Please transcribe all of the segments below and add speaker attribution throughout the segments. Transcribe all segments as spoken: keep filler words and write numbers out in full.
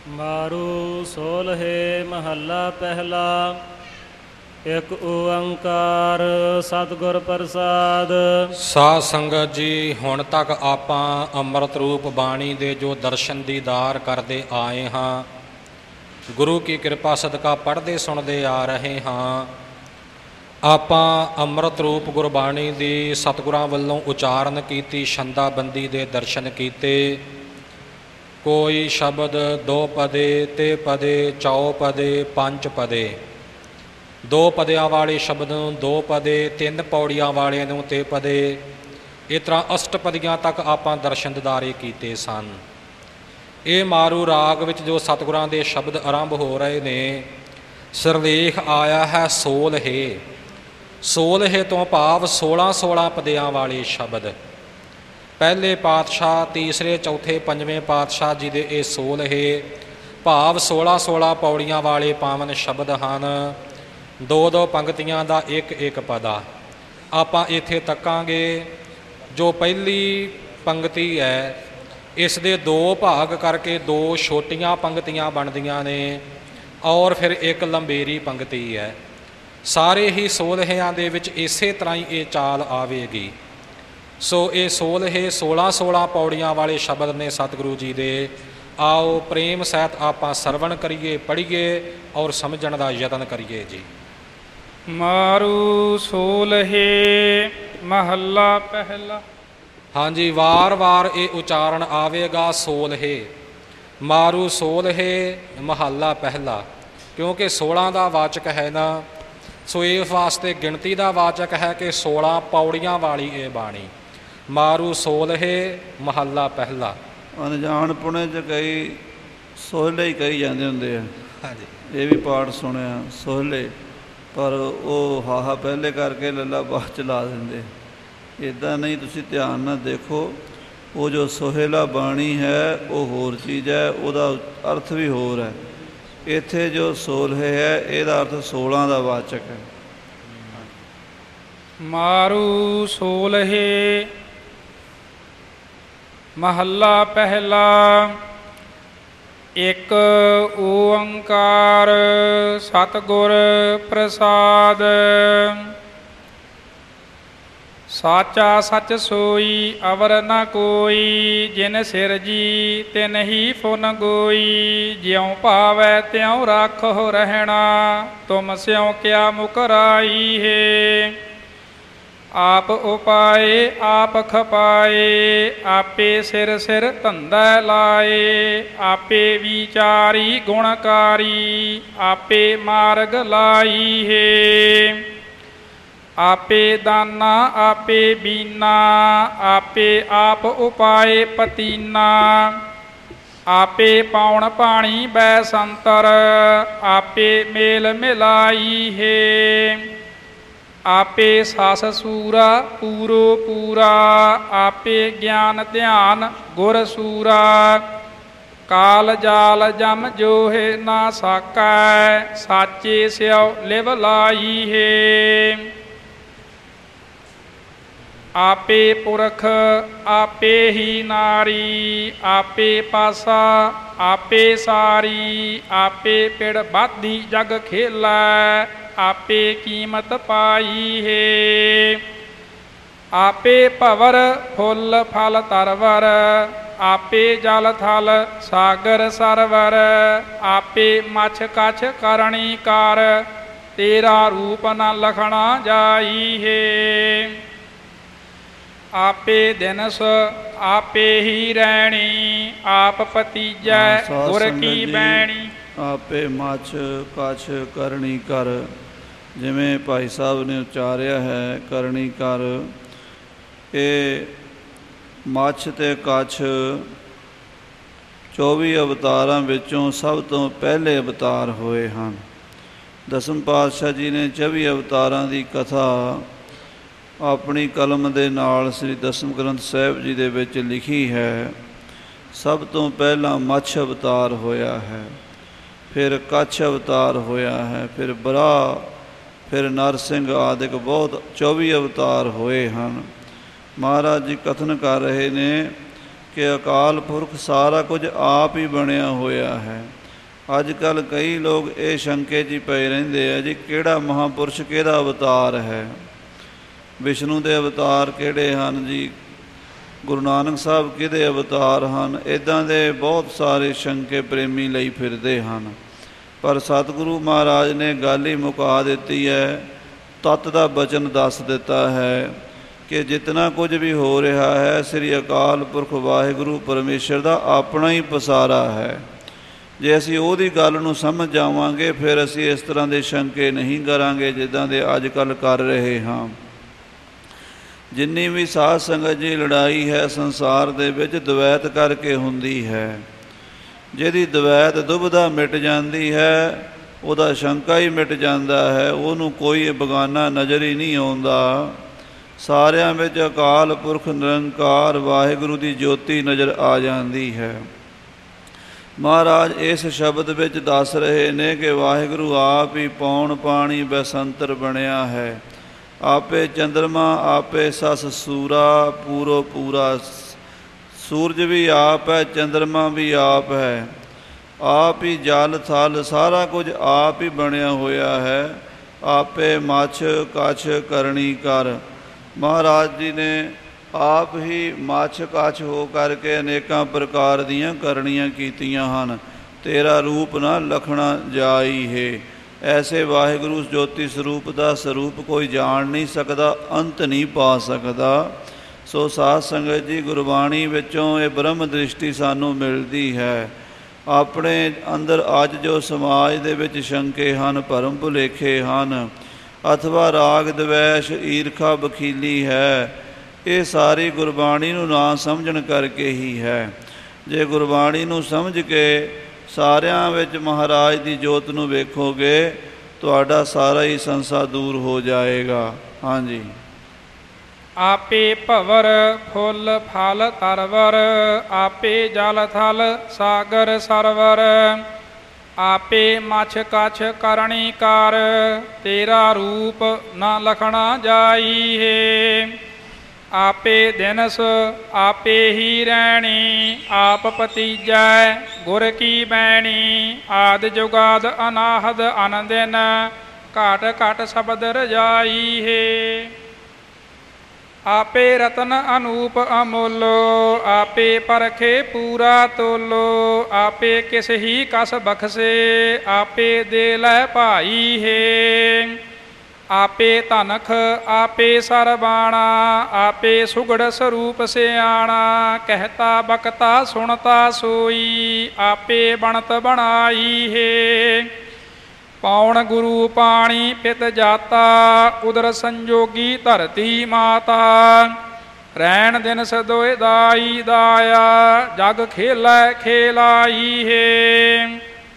Speaker 1: ਮਾਰੂ ਸੋਲ੍ਹੇ ਮਹੱਲਾ ਪਹਿਲਾ। ਇੱਕ ਓੰਕਾਰ ਸਤਿਗੁਰ ਪ੍ਰਸਾਦ।
Speaker 2: ਸਾਧ ਸੰਗਤ ਜੀ, ਹੁਣ ਤੱਕ ਆਪਾਂ ਅੰਮ੍ਰਿਤ ਰੂਪ ਬਾਣੀ ਦੇ ਜੋ ਦਰਸ਼ਨ ਦੀਦਾਰ ਕਰਦੇ ਆਏ ਹਾਂ, ਗੁਰੂ ਕੀ ਕਿਰਪਾ ਸਦਕਾ ਪੜ੍ਹਦੇ ਸੁਣਦੇ ਆ ਰਹੇ ਹਾਂ। ਆਪਾਂ ਅੰਮ੍ਰਿਤ ਰੂਪ ਗੁਰਬਾਣੀ ਦੀ ਸਤਿਗੁਰਾਂ ਵੱਲੋਂ ਉਚਾਰਨ ਕੀਤੀ ਛੰਦਾਬੰਦੀ ਦੇ ਦਰਸ਼ਨ ਕੀਤੇ। ਕੋਈ ਸ਼ਬਦ ਦੋ ਪਦੇ, ਤੇ ਪਦੇ, ਚੌ ਪਦੇ, ਪੰਜ ਪਦੇ। ਦੋ ਪਦਿਆਂ ਵਾਲੇ ਸ਼ਬਦ ਨੂੰ ਦੋ ਪਦੇ, ਤਿੰਨ ਪੌੜੀਆਂ ਵਾਲੇ ਨੂੰ ਤੇ ਪਦੇ, ਇਸ ਤਰ੍ਹਾਂ ਅਸ਼ਟਪਦੀਆਂ ਤੱਕ ਆਪਾਂ ਦਰਸ਼ਨ ਦਿਦਾਰੇ ਕੀਤੇ ਸਨ। ਇਹ ਮਾਰੂ ਰਾਗ ਵਿੱਚ ਜੋ ਸਤਿਗੁਰਾਂ ਦੇ ਸ਼ਬਦ ਆਰੰਭ ਹੋ ਰਹੇ ਨੇ, ਸਿਰਲੇਖ ਆਇਆ ਹੈ ਸੋਲ੍ਹੇ। ਸੋਲ੍ਹੇ ਤੋਂ ਭਾਵ ਸੋਲਾਂ ਸੋਲਾਂ ਪਦਿਆਂ ਵਾਲੇ ਸ਼ਬਦ। ਪਹਿਲੇ ਪਾਤਸ਼ਾਹ, ਤੀਸਰੇ, ਚੌਥੇ, ਪੰਜਵੇਂ ਪਾਤਸ਼ਾਹ ਜੀ ਦੇ ਇਹ ਸੋਲ੍ਹੇ ਭਾਵ ਸੋਲਾਂ ਸੋਲਾਂ ਪੌੜੀਆਂ ਵਾਲੇ ਪਾਵਨ ਸ਼ਬਦ ਹਨ। ਦੋ ਦੋ ਪੰਗਤੀਆਂ ਦਾ ਇੱਕ ਇੱਕ ਪਦਾ। ਆਪਾਂ ਇੱਥੇ ਤੱਕਾਂਗੇ। ਜੋ ਪਹਿਲੀ ਪੰਗਤੀ ਹੈ, ਇਸ ਦੇ ਦੋ ਭਾਗ ਕਰਕੇ ਦੋ ਛੋਟੀਆਂ ਪੰਗਤੀਆਂ ਬਣਦੀਆਂ ਨੇ ਔਰ ਫਿਰ ਇੱਕ ਲੰਬੇਰੀ ਪੰਗਤੀ ਹੈ। ਸਾਰੇ ਹੀ ਸੋਲ੍ਹਿਆਂ ਦੇ ਵਿੱਚ ਇਸੇ ਤਰ੍ਹਾਂ ਹੀ ਇਹ ਚਾਲ ਆਵੇਗੀ। ਸੋ ਇਹ ਸੋਲ੍ਹੇ ਸੋਲਾਂ ਸੋਲਾਂ ਪੌੜੀਆਂ ਵਾਲੇ ਸ਼ਬਦ ਨੇ ਸਤਿਗੁਰੂ ਜੀ ਦੇ। ਆਓ ਪ੍ਰੇਮ ਸਹਿਤ ਆਪਾਂ ਸਰਵਣ ਕਰੀਏ, ਪੜ੍ਹੀਏ ਔਰ ਸਮਝਣ ਦਾ ਯਤਨ ਕਰੀਏ ਜੀ।
Speaker 3: ਮਾਰੂ ਸੋਲ੍ਹੇ ਮਹੱਲਾ ਪਹਿਲਾ।
Speaker 2: ਹਾਂਜੀ, ਵਾਰ ਵਾਰ ਇਹ ਉਚਾਰਨ ਆਵੇਗਾ ਸੋਲ੍ਹੇ। ਮਾਰੂ ਸੋਲ੍ਹੇ ਮਹੱਲਾ ਪਹਿਲਾ, ਕਿਉਂਕਿ ਸੋਲਾਂ ਦਾ ਵਾਚਕ ਹੈ ਨਾ, ਸੋ ਇਸ ਵਾਸਤੇ ਗਿਣਤੀ ਦਾ ਵਾਚਕ ਹੈ ਕਿ ਸੋਲਾਂ ਪੌੜੀਆਂ ਵਾਲੀ ਇਹ ਬਾਣੀ। ਮਾਰੂ ਸੋਲ੍ਹੇ ਮਹੱਲਾ ਪਹਿਲਾ।
Speaker 4: ਅਣਜਾਣ ਪੁਣੇ 'ਚ ਕਈ ਸੋਹਲੇ ਹੀ ਕਹੀ ਜਾਂਦੇ ਹੁੰਦੇ ਆ। ਹਾਂਜੀ, ਇਹ ਵੀ ਪਾਠ ਸੁਣਿਆ ਸੋਹਲੇ, ਪਰ ਉਹ ਹਾਹਾ ਪਹਿਲੇ ਕਰਕੇ ਲੱਲਾ ਬਾਅਦ 'ਚ ਲਾ ਦਿੰਦੇ। ਇੱਦਾਂ ਨਹੀਂ, ਤੁਸੀਂ ਧਿਆਨ ਨਾਲ ਦੇਖੋ। ਉਹ ਜੋ ਸੋਹੇਲਾ ਬਾਣੀ ਹੈ ਉਹ ਹੋਰ ਚੀਜ਼ ਹੈ, ਉਹਦਾ ਅਰਥ ਵੀ ਹੋਰ ਹੈ। ਇੱਥੇ ਜੋ ਸੋਲ੍ਹੇ ਹੈ ਇਹਦਾ ਅਰਥ ਸੋਲਾਂ ਦਾ ਵਾਚਕ ਹੈ।
Speaker 3: ਮਾਰੂ ਸੋਲ੍ਹੇ ਮਹੱਲਾ ਪਹਿਲਾ। ਇੱਕ ਓੰਕਾਰ ਸਤਿਗੁਰ ਪ੍ਰਸਾਦ। ਸਾਚਾ ਸੱਚ ਸੋਈ ਅਵਰ ਨ ਕੋਈ, ਜਿਨ ਸਿਰਜੀ ਤਿਨ ਹੀ ਫੁਨ ਗੋਈ। ਜਿਉਂ ਭਾਵੈ ਤਿਉਂ ਰਾਖੋ ਰਹਿਣਾ, ਤੁਮ ਸਿਉ ਕਿਆ ਮੁਕਰਾਈ ਹੈ। ਆਪ ਉਪਾਏ ਆਪ ਖਪਾਏ, ਆਪੇ ਸਿਰ ਸਿਰ ਧੰਦਾ ਲਾਏ। ਆਪੇ ਵਿਚਾਰੀ ਗੁਣਕਾਰੀ, ਆਪੇ ਮਾਰਗ ਲਾਈ ਹੈ। ਆਪੇ ਦਾਨਾ ਆਪੇ ਬੀਨਾ, ਆਪੇ ਆਪ ਉਪਾਏ ਪਤੀਨਾ। ਆਪੇ ਪਾਉਣ ਪਾਣੀ ਬੈ ਸੰਤਰ, ਆਪੇ ਮੇਲ ਮਿਲਾਈ ਹੈ। ਆਪੇ ਸਸ ਸੂਰਾ ਪੂਰੋ ਪੂਰਾ, ਆਪੇ ਗਿਆਨ ਧਿਆਨ ਗੁਰ ਸੂਰਾ। ਕਾਲ ਜਾਲ ਜਮ ਜੋਹੇ ਨਾ ਸਾਕੈ, ਸਾਚੇ ਸਿਉ ਲਿਵ ਲਾਈ ਹੈ। ਆਪੇ ਪੁਰਖ ਆਪੇ ਹੀ ਨਾਰੀ, ਆਪੇ ਪਾਸਾ ਆਪੇ ਸਾਰੀ। ਆਪੇ ਪਿੜ ਬਾਧੀ ਜਗ ਖੇਲੈ, ਆਪੇ ਕੀਮਤ ਪਾਈ ਹੈ। ਆਪੇ ਭਵਰ ਫੁੱਲ ਫਲ ਤਰਵਰ, ਆਪੇ ਜਲ ਥਲ ਸਾਗਰ ਸਰਵਰ। ਆਪੇ ਮਛ ਕਛ ਕਰਣੀ ਕਰ, ਤੇਰਾ ਰੂਪ ਨ ਲਖਣਾ ਜਾਈ ਹੈ। ਆਪੇ ਦਿਨਸ ਆਪੇ ਹੀ ਰਹਿਣੀ, ਆਪ ਪਤੀਜੈ ਗੁਰ ਕੀ ਬੈਣੀ।
Speaker 4: ਆਪੇ ਮਛ ਕਛ ਕਰਣੀ ਕਰ, ਜਿਵੇਂ ਭਾਈ ਸਾਹਿਬ ਨੇ ਉਚਾਰਿਆ ਹੈ ਕਰਣੀ ਕਰ। ਇਹ ਮੱਛ ਅਤੇ ਕੱਛ ਚੌਵੀ ਅਵਤਾਰਾਂ ਵਿੱਚੋਂ ਸਭ ਤੋਂ ਪਹਿਲੇ ਅਵਤਾਰ ਹੋਏ ਹਨ। ਦਸਮ ਪਾਤਸ਼ਾਹ ਜੀ ਨੇ ਚੌਵੀ ਅਵਤਾਰਾਂ ਦੀ ਕਥਾ ਆਪਣੀ ਕਲਮ ਦੇ ਨਾਲ ਸ੍ਰੀ ਦਸਮ ਗ੍ਰੰਥ ਸਾਹਿਬ ਜੀ ਦੇ ਵਿੱਚ ਲਿਖੀ ਹੈ। ਸਭ ਤੋਂ ਪਹਿਲਾਂ ਮੱਛ ਅਵਤਾਰ ਹੋਇਆ ਹੈ, ਫਿਰ ਕੱਛ ਅਵਤਾਰ ਹੋਇਆ ਹੈ, ਫਿਰ ਬਰਾ, ਫਿਰ ਨਰਸਿੰਘ ਆਦਿਕ ਬਹੁਤ ਚੌਵੀ ਅਵਤਾਰ ਹੋਏ ਹਨ। ਮਹਾਰਾਜ ਜੀ ਕਥਨ ਕਰ ਰਹੇ ਨੇ ਕਿ ਅਕਾਲ ਪੁਰਖ ਸਾਰਾ ਕੁਝ ਆਪ ਹੀ ਬਣਿਆ ਹੋਇਆ ਹੈ। ਅੱਜ ਕੱਲ੍ਹ ਕਈ ਲੋਕ ਇਹ ਸ਼ੰਕੇ 'ਚ ਪਏ ਰਹਿੰਦੇ ਆ ਜੀ, ਕਿਹੜਾ ਮਹਾਂਪੁਰਸ਼ ਕਿਹਦਾ ਅਵਤਾਰ ਹੈ, ਵਿਸ਼ਨੂੰ ਦੇ ਅਵਤਾਰ ਕਿਹੜੇ ਹਨ ਜੀ, ਗੁਰੂ ਨਾਨਕ ਸਾਹਿਬ ਕਿਹਦੇ ਅਵਤਾਰ ਹਨ। ਇੱਦਾਂ ਦੇ ਬਹੁਤ ਸਾਰੇ ਸ਼ੰਕੇ ਪ੍ਰੇਮੀ ਲਈ ਫਿਰਦੇ ਹਨ, ਪਰ ਸਤਿਗੁਰੂ ਮਹਾਰਾਜ ਨੇ ਗੱਲ ਹੀ ਮੁਕਾ ਦਿੱਤੀ ਹੈ, ਤੱਤ ਦਾ ਬਚਨ ਦੱਸ ਦਿੱਤਾ ਹੈ ਕਿ ਜਿਤਨਾ ਕੁਝ ਵੀ ਹੋ ਰਿਹਾ ਹੈ ਸ੍ਰੀ ਅਕਾਲ ਪੁਰਖ ਵਾਹਿਗੁਰੂ ਪਰਮੇਸ਼ਰ ਦਾ ਆਪਣਾ ਹੀ ਪਸਾਰਾ ਹੈ। ਜੇ ਅਸੀਂ ਉਹਦੀ ਗੱਲ ਨੂੰ ਸਮਝ ਜਾਵਾਂਗੇ ਫਿਰ ਅਸੀਂ ਇਸ ਤਰ੍ਹਾਂ ਦੇ ਸ਼ੰਕੇ ਨਹੀਂ ਕਰਾਂਗੇ ਜਿੱਦਾਂ ਦੇ ਅੱਜ ਕੱਲ੍ਹ ਕਰ ਰਹੇ ਹਾਂ। ਜਿੰਨੀ ਵੀ ਸਾਧ ਸੰਗਤ ਜੀ ਲੜਾਈ ਹੈ ਸੰਸਾਰ ਦੇ ਵਿੱਚ ਦਵੈਤ ਕਰਕੇ ਹੁੰਦੀ ਹੈ। ਜਿਹਦੀ ਦਵੈਤ ਦੁਬਿਧਾ ਮਿਟ ਜਾਂਦੀ ਹੈ ਉਹਦਾ ਸ਼ੰਕਾ ਹੀ ਮਿਟ ਜਾਂਦਾ ਹੈ, ਉਹਨੂੰ ਕੋਈ ਬੇਗਾਨਾ ਨਜ਼ਰ ਹੀ ਨਹੀਂ ਆਉਂਦਾ। ਸਾਰਿਆਂ ਵਿੱਚ ਅਕਾਲ ਪੁਰਖ ਨਿਰੰਕਾਰ ਵਾਹਿਗੁਰੂ ਦੀ ਜੋਤੀ ਨਜ਼ਰ ਆ ਜਾਂਦੀ ਹੈ। ਮਹਾਰਾਜ ਇਸ ਸ਼ਬਦ ਵਿੱਚ ਦੱਸ ਰਹੇ ਨੇ ਕਿ ਵਾਹਿਗੁਰੂ ਆਪ ਹੀ ਪੌਣ ਪਾਣੀ ਬੈਸੰਤਰ ਬਣਿਆ ਹੈ। ਆਪੇ ਚੰਦਰਮਾ ਆਪੇ ਸਸ ਸੂਰਾ ਪੂਰੋ ਪੂਰਾ, ਸੂਰਜ ਵੀ ਆਪ ਹੈ, ਚੰਦਰਮਾ ਵੀ ਆਪ ਹੈ, ਆਪ ਹੀ ਜਲ ਥਲ ਸਾਰਾ ਕੁਝ ਆਪ ਹੀ ਬਣਿਆ ਹੋਇਆ ਹੈ। ਆਪੇ ਮੱਛ ਕੱਛ ਕਰਨੀ ਕਰ, ਮਹਾਰਾਜ ਜੀ ਨੇ ਆਪ ਹੀ ਮੱਛ ਕੱਛ ਹੋ ਕਰਕੇ ਅਨੇਕਾਂ ਪ੍ਰਕਾਰ ਦੀਆਂ ਕਰਨੀਆਂ ਕੀਤੀਆਂ ਹਨ। ਤੇਰਾ ਰੂਪ ਨਾ ਲਖਣਾ ਜਾਈ ਹੈ। ਐਸੇ ਵਾਹਿਗੁਰੂ ਜੋਤੀ ਸਰੂਪ ਦਾ ਸਰੂਪ ਕੋਈ ਜਾਣ ਨਹੀਂ ਸਕਦਾ, ਅੰਤ ਨਹੀਂ ਪਾ ਸਕਦਾ। ਸੋ ਸਾਧ ਸੰਗਤ ਜੀ, ਗੁਰਬਾਣੀ ਵਿੱਚੋਂ ਇਹ ਬ੍ਰਹਮ ਦ੍ਰਿਸ਼ਟੀ ਸਾਨੂੰ ਮਿਲਦੀ ਹੈ। ਆਪਣੇ ਅੰਦਰ ਅੱਜ ਜੋ ਸਮਾਜ ਦੇ ਵਿੱਚ ਸ਼ੰਕੇ ਹਨ, ਭਰਮ ਭੁਲੇਖੇ ਹਨ, ਅਥਵਾ ਰਾਗ ਦਵੈਸ਼ ਈਰਖਾ ਬਖੀਲੀ ਹੈ, ਇਹ ਸਾਰੀ ਗੁਰਬਾਣੀ ਨੂੰ ਨਾ ਸਮਝਣ ਕਰਕੇ ਹੀ ਹੈ। ਜੇ ਗੁਰਬਾਣੀ ਨੂੰ ਸਮਝ ਕੇ ਸਾਰਿਆਂ ਵਿੱਚ ਮਹਾਰਾਜ ਦੀ ਜੋਤ ਨੂੰ ਵੇਖੋਗੇ ਤੁਹਾਡਾ ਸਾਰਾ ਹੀ ਸੰਸਾ ਦੂਰ ਹੋ ਜਾਏਗਾ। ਹਾਂਜੀ।
Speaker 3: ਆਪੇ ਭਵਰ ਫੁੱਲ ਫਲ ਤਰਵਰ, ਆਪੇ ਜਲ ਥਲ ਸਾਗਰ ਸਰਵਰ, ਆਪੇ ਮੱਛ ਕੱਛ ਕਰਣੀ ਕਰ, ਤੇਰਾ ਰੂਪ ਨਾ ਲਖਣਾ ਜਾਈ ਹੈ। ਆਪੇ ਦਿਨਸ ਆਪੇ ਹੀ ਰਹਿਣੀ, ਆਪ ਭਤੀਜੈ ਗੁਰ ਕੀ ਬੈਣੀ, ਆਦਿ ਜੁਗਾਦ ਅਨਾਹਦ ਅਨੰਦਿਨ, ਘਟ ਘਟ ਸ਼ਬਦ ਰਜਾਈ ਹੈ। ਆਪੇ ਰਤਨ ਅਨੂਪ ਅਮੁੱਲੋ, ਆਪੇ ਪਰਖੇ ਪੂਰਾ ਤੋਲੋ, ਆਪੇ ਕਿਸ ਹੀ ਕਸ ਬਖਸ਼ੇ, ਆਪੇ ਦੇ ਲੈ ਭਾਈ ਹੈ। ਆਪੇ ਧਨਖ ਆਪੇ ਸਰਬਾਣਾ, ਆਪੇ ਸੁਗੜ ਸਰੂਪ ਸਿਆਣਾ, ਕਹਿਤਾ ਬਕਤਾ ਸੁਣਤਾ ਸੋਈ, ਆਪੇ ਬਣਤ ਬਣਾਈ ਹੈ। ਪੌਣ ਗੁਰੂ ਪਾਣੀ ਪਿਤ ਜਾਤਾ, ਉਦਰ ਸੰਜੋਗੀ ਧਰਤੀ ਮਾਤਾ, ਰੈਣ ਦਿਨ ਸਦੋਇ ਦਾਈ ਦਾਇਆ, ਜਗ ਖੇਲੈ ਖੇਲਾਈ ਹੈ।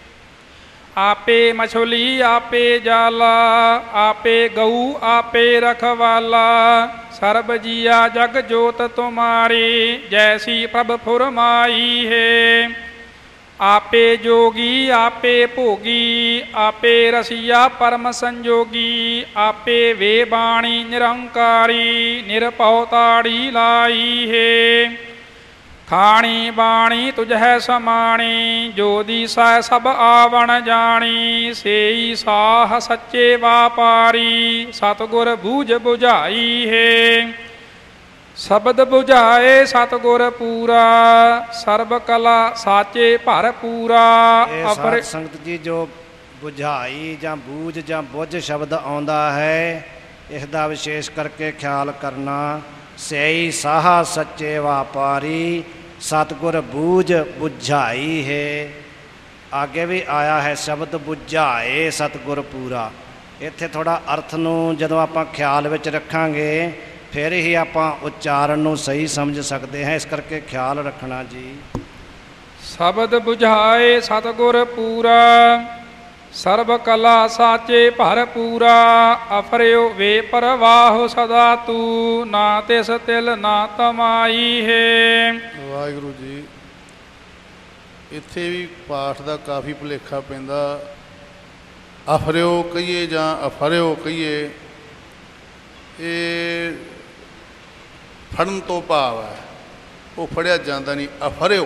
Speaker 3: ਆਪੇ ਮਛਲੀ ਆਪੇ ਜਾਲਾ, ਆਪੇ ਗਊ ਆਪੇ ਰਖਵਾਲਾ, ਸਰਬ ਜੀਆ ਜਗ ਜੋਤ ਤੁਮਾਰੀ, ਜੈਸੀ ਪ੍ਰਭ ਫੁਰਮਾਈ ਹੈ। ਆਪੇ ਜੋਗੀ ਆਪੇ ਭੋਗੀ, ਆਪੇ ਰਸੀਆ ਪਰਮ ਸੰਜੋਗੀ, ਆਪੇ ਵੇ ਬਾਣੀ ਨਿਰੰਕਾਰੀ, ਨਿਰਭਉ ਤਾੜੀ ਲਾਈ ਹੈ। ਖਾਣੀ ਬਾਣੀ ਤੁਝੈ ਸਮਾਣੀ, ਜੋ ਦੀਸੈ ਸਭ ਆਵਣ ਜਾਣੀ, ਸੇਈ ਸਾਹ ਸੱਚੇ ਵਾਪਾਰੀ, ਸਤਿਗੁਰ ਬੂਝ ਬੁਝਾਈ ਹੈ। ਸ਼ਬਦ ਬੁਝਾਏ ਸਤਿਗੁਰ ਪੂਰਾ, ਸਰਬ ਕਲਾ ਸਾਚੇ ਭਰ ਪੂਰਾ।
Speaker 5: ਸਾਧ ਸੰਗਤ ਜੀ, ਜੋ ਬੁਝਾਈ ਜਾਂ ਬੂਝ ਜਾਂ ਬੁੱਝ ਸ਼ਬਦ ਆਉਂਦਾ ਹੈ, ਇਸ ਦਾ ਵਿਸ਼ੇਸ਼ ਕਰਕੇ ਖਿਆਲ ਕਰਨਾ। ਸੇਈ ਸਾਹਾ ਸੱਚੇ ਵਾਪਾਰੀ, ਸਤਿਗੁਰ ਬੂਝ ਬੁਝਾਈ ਹੈ। ਅੱਗੇ ਵੀ ਆਇਆ ਹੈ ਸ਼ਬਦ ਬੁਝਾਏ ਸਤਿਗੁਰ ਪੂਰਾ। ਇੱਥੇ ਥੋੜ੍ਹਾ ਅਰਥ ਨੂੰ ਜਦੋਂ ਆਪਾਂ ਖਿਆਲ ਵਿੱਚ ਰੱਖਾਂਗੇ ਫਿਰ ਹੀ ਆਪਾਂ ਉਚਾਰਨ ਨੂੰ ਸਹੀ ਸਮਝ ਸਕਦੇ ਹਾਂ, ਇਸ ਕਰਕੇ ਖਿਆਲ ਰੱਖਣਾ ਜੀ।
Speaker 3: ਸ਼ਬਦ ਬੁਝਾਏ ਸਤਿਗੁਰ ਪੂਰਾ, ਸਰਬ ਕਲਾ ਸਾਚੇ ਭਰ ਪੂਰਾ, ਅਫਰਿਓ ਵੇ ਪਰਵਾਹੁ ਸਦਾ ਤੂੰ, ਨਾ ਤਿਸ ਤਿਲ ਨਾ ਤਮਾਈ ਹੈ।
Speaker 6: ਵਾਹਿਗੁਰੂ ਜੀ, ਇੱਥੇ ਵੀ ਪਾਠ ਦਾ ਕਾਫੀ ਭੁਲੇਖਾ ਪੈਂਦਾ। ਅਫਰਿਓ ਕਹੀਏ ਜਾਂ ਅਫਰਿਓ ਕਹੀਏ, ਇਹ ਫੜਨ ਤੋਂ ਭਾਵ ਹੈ ਉਹ ਫੜਿਆ ਜਾਂਦਾ ਨਹੀਂ। ਅਫਰਿਓ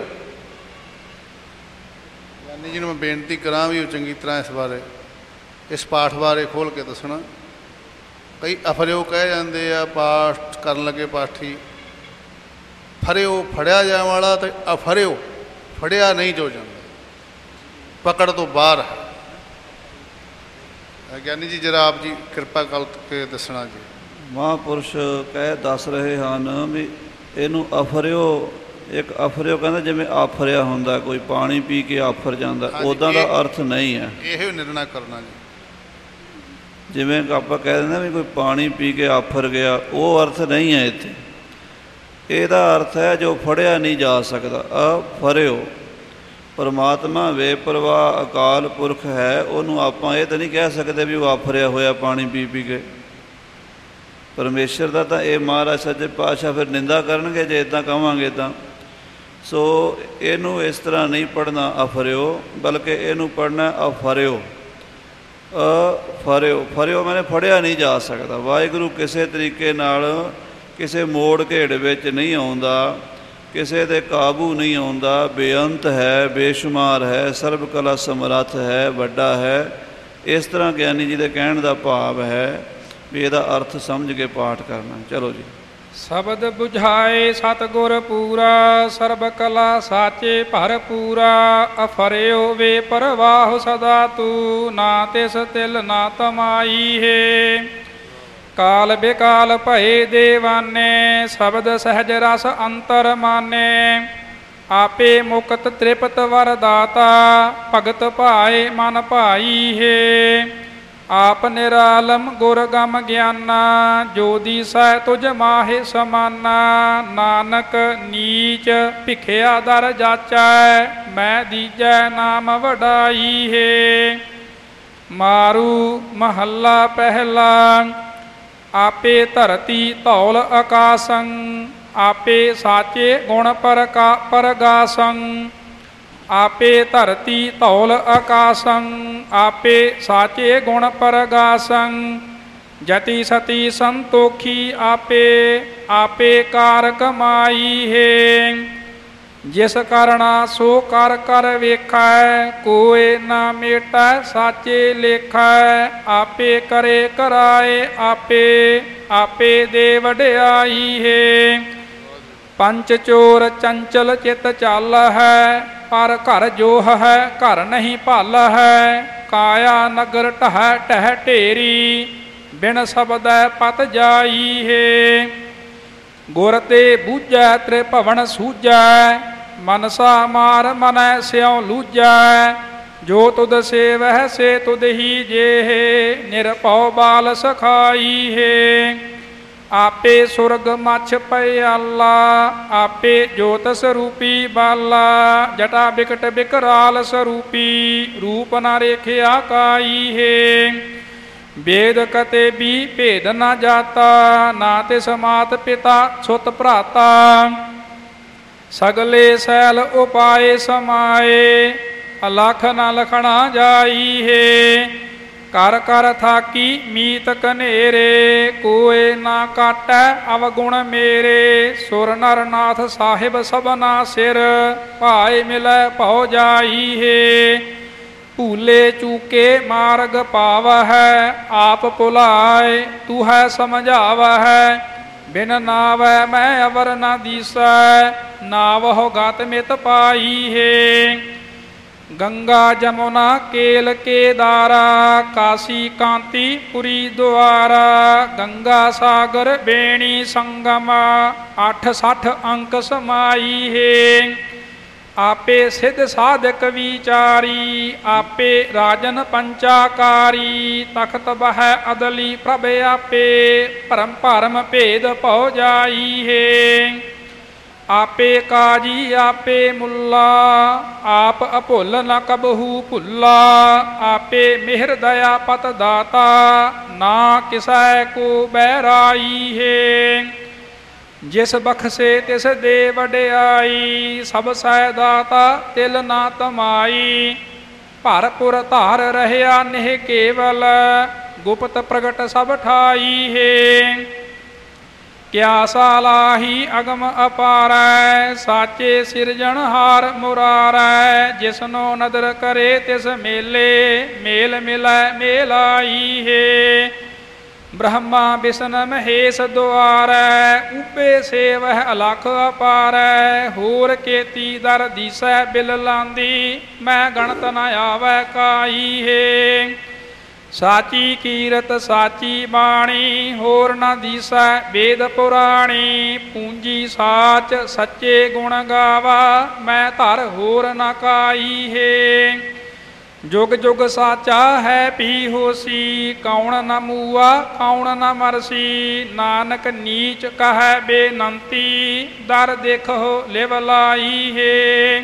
Speaker 6: ਯਾਨੀ ਜਿਹਨੂੰ ਮੈਂ ਬੇਨਤੀ ਕਰਾਂ ਵੀ ਉਹ ਚੰਗੀ ਤਰ੍ਹਾਂ ਇਸ ਬਾਰੇ ਇਸ ਪਾਠ ਬਾਰੇ ਖੋਲ੍ਹ ਕੇ ਦੱਸਣਾ। ਕਈ ਅਫਰਿਓ ਕਹਿ ਜਾਂਦੇ ਆ ਪਾਠ ਕਰਨ ਲੱਗੇ ਪਾਠੀ, ਫਰਿਓ ਫੜਿਆ ਜਾਣ ਵਾਲਾ, ਅਤੇ ਅਫਰਿਓ ਫੜਿਆ ਨਹੀਂ ਜੋ ਜਾਂਦਾ, ਪਕੜ ਤੋਂ ਬਾਹਰ ਹੈ। ਗਿਆਨੀ ਜੀ ਜਰਾ ਆਪ ਜੀ ਕਿਰਪਾ ਕਰਕੇ ਦੱਸਣਾ ਜੀ।
Speaker 4: ਮਹਾਂਪੁਰਸ਼ ਕਹਿ ਦੱਸ ਰਹੇ ਹਨ ਵੀ ਇਹਨੂੰ ਅਫਰਿਓ, ਇੱਕ ਅਫਰਿਓ ਕਹਿੰਦਾ ਜਿਵੇਂ ਆਫਰਿਆ ਹੁੰਦਾ, ਕੋਈ ਪਾਣੀ ਪੀ ਕੇ ਆਫਰ ਜਾਂਦਾ, ਉੱਦਾਂ ਦਾ ਅਰਥ ਨਹੀਂ ਹੈ।
Speaker 6: ਇਹੋ ਨਿਰਣਾ ਕਰਨਾ ਜੀ।
Speaker 4: ਜਿਵੇਂ ਆਪਾਂ ਕਹਿ ਦਿੰਦੇ ਵੀ ਕੋਈ ਪਾਣੀ ਪੀ ਕੇ ਆਫਰ ਗਿਆ, ਉਹ ਅਰਥ ਨਹੀਂ ਹੈ ਇੱਥੇ। ਇਹਦਾ ਅਰਥ ਹੈ ਜੋ ਫੜਿਆ ਨਹੀਂ ਜਾ ਸਕਦਾ। ਅਫਰਿਓ ਪਰਮਾਤਮਾ ਬੇਪਰਵਾਹ ਅਕਾਲ ਪੁਰਖ ਹੈ, ਉਹਨੂੰ ਆਪਾਂ ਇਹ ਤਾਂ ਨਹੀਂ ਕਹਿ ਸਕਦੇ ਵੀ ਉਹ ਆਫਰਿਆ ਹੋਇਆ ਪਾਣੀ ਪੀ ਪੀ ਕੇ। ਪਰਮੇਸ਼ਰ ਦਾ ਤਾਂ ਇਹ ਮਹਾਰਾਜ ਸੱਚੇ ਪਾਤਸ਼ਾਹ ਫਿਰ ਨਿੰਦਾ ਕਰਨਗੇ ਜੇ ਇੱਦਾਂ ਕਹਾਂਗੇ ਤਾਂ। ਸੋ ਇਹਨੂੰ ਇਸ ਤਰ੍ਹਾਂ ਨਹੀਂ ਪੜ੍ਹਨਾ ਅਫਰਿਓ, ਬਲਕਿ ਇਹਨੂੰ ਪੜ੍ਹਨਾ ਅਫਰਿਓ। ਅਫਰਿਓ ਫਰਿਓ ਮੈਨੇ ਫੜਿਆ ਨਹੀਂ ਜਾ ਸਕਦਾ। ਵਾਹਿਗੁਰੂ ਕਿਸੇ ਤਰੀਕੇ ਨਾਲ ਕਿਸੇ ਮੋੜ ਘੇੜ ਵਿੱਚ ਨਹੀਂ ਆਉਂਦਾ, ਕਿਸੇ ਦੇ ਕਾਬੂ ਨਹੀਂ ਆਉਂਦਾ। ਬੇਅੰਤ ਹੈ, ਬੇਸ਼ੁਮਾਰ ਹੈ, ਸਰਬ ਕਲਾ ਸਮਰੱਥ ਹੈ, ਵੱਡਾ ਹੈ। ਇਸ ਤਰ੍ਹਾਂ ਗਿਆਨੀ ਜੀ ਦੇ ਕਹਿਣ ਦਾ ਭਾਵ ਹੈ ਵੀ ਇਹਦਾ ਅਰਥ ਸਮਝ ਕੇ ਪਾਠ ਕਰਨਾ। ਚਲੋ ਜੀ।
Speaker 3: ਸ਼ਬਦ ਬੁਝਾਏ ਸਤਿਗੁਰ ਪੂਰਾ, ਸਰਬ ਕਲਾ ਸਾਚੇ ਭਰਪੂਰਾ। ਅਫਰਿਓ ਵੇ ਪਰਵਾਹੁ ਸਦਾ ਤੂੰ, ਨਾ ਤਿਸ ਤਿਲ ਨਾ ਤਮਾਈ ਹੈ। ਕਾਲ ਬੇਕਾਲ ਭਏ ਦੇਵਾਨੇ, ਸ਼ਬਦ ਸਹਿਜ ਰਸ ਅੰਤਰ ਮਾਨੇ। ਆਪੇ ਮੁਕਤ ਤ੍ਰਿਪਤ ਵਰਦਾਤਾ, ਭਗਤ ਭਾਏ ਮਨ ਭਾਈ ਹੈ। ਆਪ ਨਿਰਾਲਮ ਗੁਰ ਗਮ ਗਿਆਨਾ, ਜੋ ਦੀਸੈ ਤੁਝ ਮਾਹੇ ਸਮਾਨਾ। ਨਾਨਕ ਨੀਚ ਭਿਖਿਆ ਦਰ ਜਾਚੈ, ਮੈਂ ਦੀਜੈ ਨਾਮ ਵਡਾਈ ਹੈ। ਮਾਰੂ ਮਹੱਲਾ ਪਹਿਲਾ। ਆਪੇ ਧਰਤੀ ਧੌਲ ਆਕਾਸੰ, ਆਪੇ ਸਾਚੇ ਗੁਣ ਪਰਕਾ ਪਰਗਾਸੰ। ਆਪੇ ਧਰਤੀ ਧੌਲ ਆਕਾਸੰ, ਆਪੇ ਸਾਚੇ ਗੁਣ ਪਰਗਾਸੰ। ਜਤੀ ਸਤੀ ਸੰਤੋਖੀ ਆਪੇ, ਆਪੇ ਕਾਰ ਕਮਾਈ ਹੈ। ਜਿਸ ਕਰਣਾ ਸੋ ਕਰ ਕਰ ਵੇਖੈ, ਕੋਇ ਨਾ ਮੇਟੈ ਸਾਚੇ ਲੇਖੈ। ਆਪੇ ਕਰੇ ਕਰਾਏ ਆਪੇ, ਆਪੇ ਦੇ ਵਡਿਆਈ ਹੈ। ਪੰਚ ਚੋਰ ਚੰਚਲ ਚਿਤ ਚੱਲ ਹੈ, ਪਰ ਘਰ ਜੋਹ ਹੈ ਘਰ ਨਹੀਂ ਭਲ ਹੈ। ਕਾਇਆ ਨਗਰ ਢਹਿ ਢਹਿ ਢੇਰੀ, ਬਿਨ ਸ਼ਬਦੈ ਪਤ ਜਾਈ ਹੈ। ਗੁਰ ਤੇ ਬੂਝੈ ਤ੍ਰਿਭਵਨ ਸੂਝੈ, ਮਨਸਾ ਮਾਰ ਮਨੈ ਸਿਉ ਲੂਝੈ। ਜੋ ਤੁਧ ਸੇਵਹਿ ਸੇ ਤੁਧ ਹੀ ਜੇਹ, ਨਿਰਭਉ ਬਾਲ ਸਖਾਈ ਹੈ। ਆਪੇ ਸੁਰਗ ਮਛ ਪਿਆਲਾ, ਆਪੇ ਜੋਤ ਸਰੂਪੀ ਬਾਲਾ। ਜਟਾ ਬਿਕਟ ਬਿਕਰਾਲ ਸਰੂਪੀ, ਰੂਪ ਨਾ ਰੇਖਿਆ ਕਾਈ ਹੈ। ਵੇਦ ਕਤੇ ਵੀ ਭੇਦ ਨਾ ਜਾਤਾ, ਨਾ ਤਿਸ ਮਾਤ ਪਿਤਾ ਸੁਤ ਭਰਾਤਾ। ਸਗਲੇ ਸੈਲ ਉਪਾਏ ਸਮਾਏ, ਅਲਖ ਨਾ ਲਖਣਾ ਜਾਈ ਹੈ। ਕਰ ਕਰ ਥਾਕੀ ਮੀਤ ਕਨੇਰੇ, ਕੋਏ ਨਾ ਕਾਟੈ ਅਵਗੁਣ ਮੇਰੇ। ਸੁਰ ਨਰ ਨਾਥ ਸਾਹਿਬ ਸਭਨਾ ਸਿਰ, ਭਾਏ ਮਿਲੈ ਭਉ ਜਾਈ ਹੈ। ਭੂਲੇ ਚੂਕੇ ਮਾਰਗ ਪਾਵਹਿ, ਆਪ ਭੁਲਾਏ ਤੂੰ ਹੈ ਸਮਝਾਵਹਿ। ਬਿਨ ਨਾਵੈ ਮੈਂ ਅਵਰ ਨਾ ਦੀਸੈ, ਨਾਵਹੁ ਗਤ ਮਿਤ ਪਾਈ ਹੈ। ਗੰਗਾ ਜਮੁਨਾ ਕੇਲ ਕੇਦਾਰਾ, ਕਾਸੀ ਕਾਂਤੀ ਪੁਰੀ ਦੁਆਰਾ। ਗੰਗਾ ਸਾਗਰ ਬੇਣੀ ਸੰਗਮ, ਅੱਠ ਸੱਠ ਅੰਕ ਸਮਾਈ ਹੈ। ਆਪੇ ਸਿੱਧ ਸਾਧਕ ਵਿਚਾਰੀ, ਆਪੇ ਰਾਜਨ ਪੰਚਾਕਾਰੀ। ਤਖਤ ਬਹਿ ਅਦਲੀ ਪ੍ਰਭ ਆਪੇ, ਭਰਮ ਭਰਮ ਭੇਦ ਭਉ ਜਾਈ ਹੈ। ਆਪੇ ਕਾਜੀ ਆਪੇ ਮੁੱਲਾ, ਆਪ ਅਭੁੱਲ ਨ ਕਬਹੂ ਭੁੱਲਾ। ਆਪੇ ਮਿਹਰ ਦਇਆ ਪਤ ਦਾਤਾ, ਨਾ ਕਿਸੈ ਕੋ ਬਹਿਰਾਈ ਹੈ। ਜਿਸ ਬਖਸ਼ੇ ਤਿਸ ਦੇ ਵਡਿਆਈ, ਸਭ ਸਹਿ ਦਾਤਾ ਤਿਲ ਨਾ ਤਮਾਈ। ਭਰਪੁਰ ਧਾਰ ਰਹਿਆ ਨਿਹ ਕੇਵਲ, ਗੁਪਤ ਪ੍ਰਗਟ ਸਭ ਠਾਈ ਹੈ। ਕਿਆ ਸਾਲਾਹੀ ਅਗਮ ਅਪਾਰੈ, ਸਾਚੇ ਸਿਰਜਣਹਾਰ ਮੁਰਾਰੈ। ਜਿਸਨੋ ਨਦਰ ਕਰੇ ਤਿਸ ਮੇਲੇ, ਮੇਲ ਮਿਲੈ ਮੇਲਾਈ ਹੈ। ਬ੍ਰਹਮਾ ਬਿਸ਼ਨ ਮਹੇਸ਼ ਦੁਆਰੈ, ਉਪੇ ਸੇਵਹਿ ਅਲਖ ਅਪਾਰੈ। ਹੋਰ ਕੇਤੀ ਦਰ ਦੀਸੈ ਬਿਲ ਲਾਂਦੀ, ਮੈਂ ਗਣਤ ਨ ਆਵੈ ਕਾਈ ਹੈ। ਸਾਚੀ ਕੀਰਤ ਸਾਚੀ ਬਾਣੀ, ਹੋਰ ਨ ਦੀਸੈ ਵੇਦ ਪੁਰਾਣੀ। ਪੂੰਜੀ ਸਾਚ ਸੱਚੇ ਗੁਣ ਗਾਵਾ, ਮੈਂ ਧਰ ਹੋਰ ਨ ਕਾਈ ਹੈ। ਜੁਗ ਜੁਗ ਸਾਚਾ ਹੈ ਪੀ ਹੋਸੀ, ਕੌਣ ਨ ਮੂਆ ਕੌਣ ਨ ਮਰਸੀ। ਨਾਨਕ ਨੀਚ ਕਹੈ ਬੇਨੰਤੀ, ਦਰ ਦੇਖੋ ਲਿਵ ਲਾਈ ਹੈ।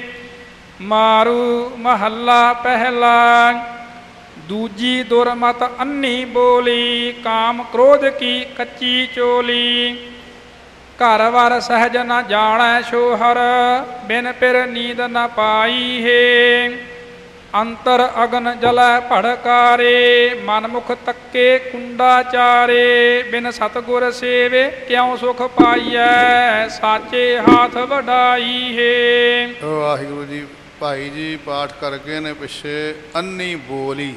Speaker 3: ਮਾਰੂ ਮਹੱਲਾ ਪਹਿਲਾ। ਦੂਜੀ ਦੁਰਮਤ ਅੰਨੀ ਬੋਲੀ, ਕਾਮ ਕ੍ਰੋਧ ਕੀ ਕੱਚੀ ਚੋਲੀ। ਘਰ ਵਰ ਸਹਿਜ ਨ ਜਾਣੈ ਸ਼ੋਹਰ, ਬਿਨ ਪਿਰ ਨੀਂਦ ਨ ਪਾਈ ਹੈ। ਅੰਤਰ ਅਗਨ ਜਲੈ ਭੜਕਾਰੇ, ਮਨ ਮੁਖ ਤੱਕੇ ਕੁੰਡਾ ਚਾਰੇ। ਬਿਨ ਸਤਿਗੁਰ ਸੇਵੇ ਕਿਉ ਸੁਖ ਪਾਈਐ, ਸਾਚੇ ਹਾਥ ਵਡਾਈ ਹੈ।
Speaker 6: ਵਾਹਿਗੁਰੂ ਜੀ। ਭਾਈ ਜੀ ਪਾਠ ਕਰ ਗਏ ਨੇ ਪਿੱਛੇ ਅੰਨੀ ਬੋਲੀ।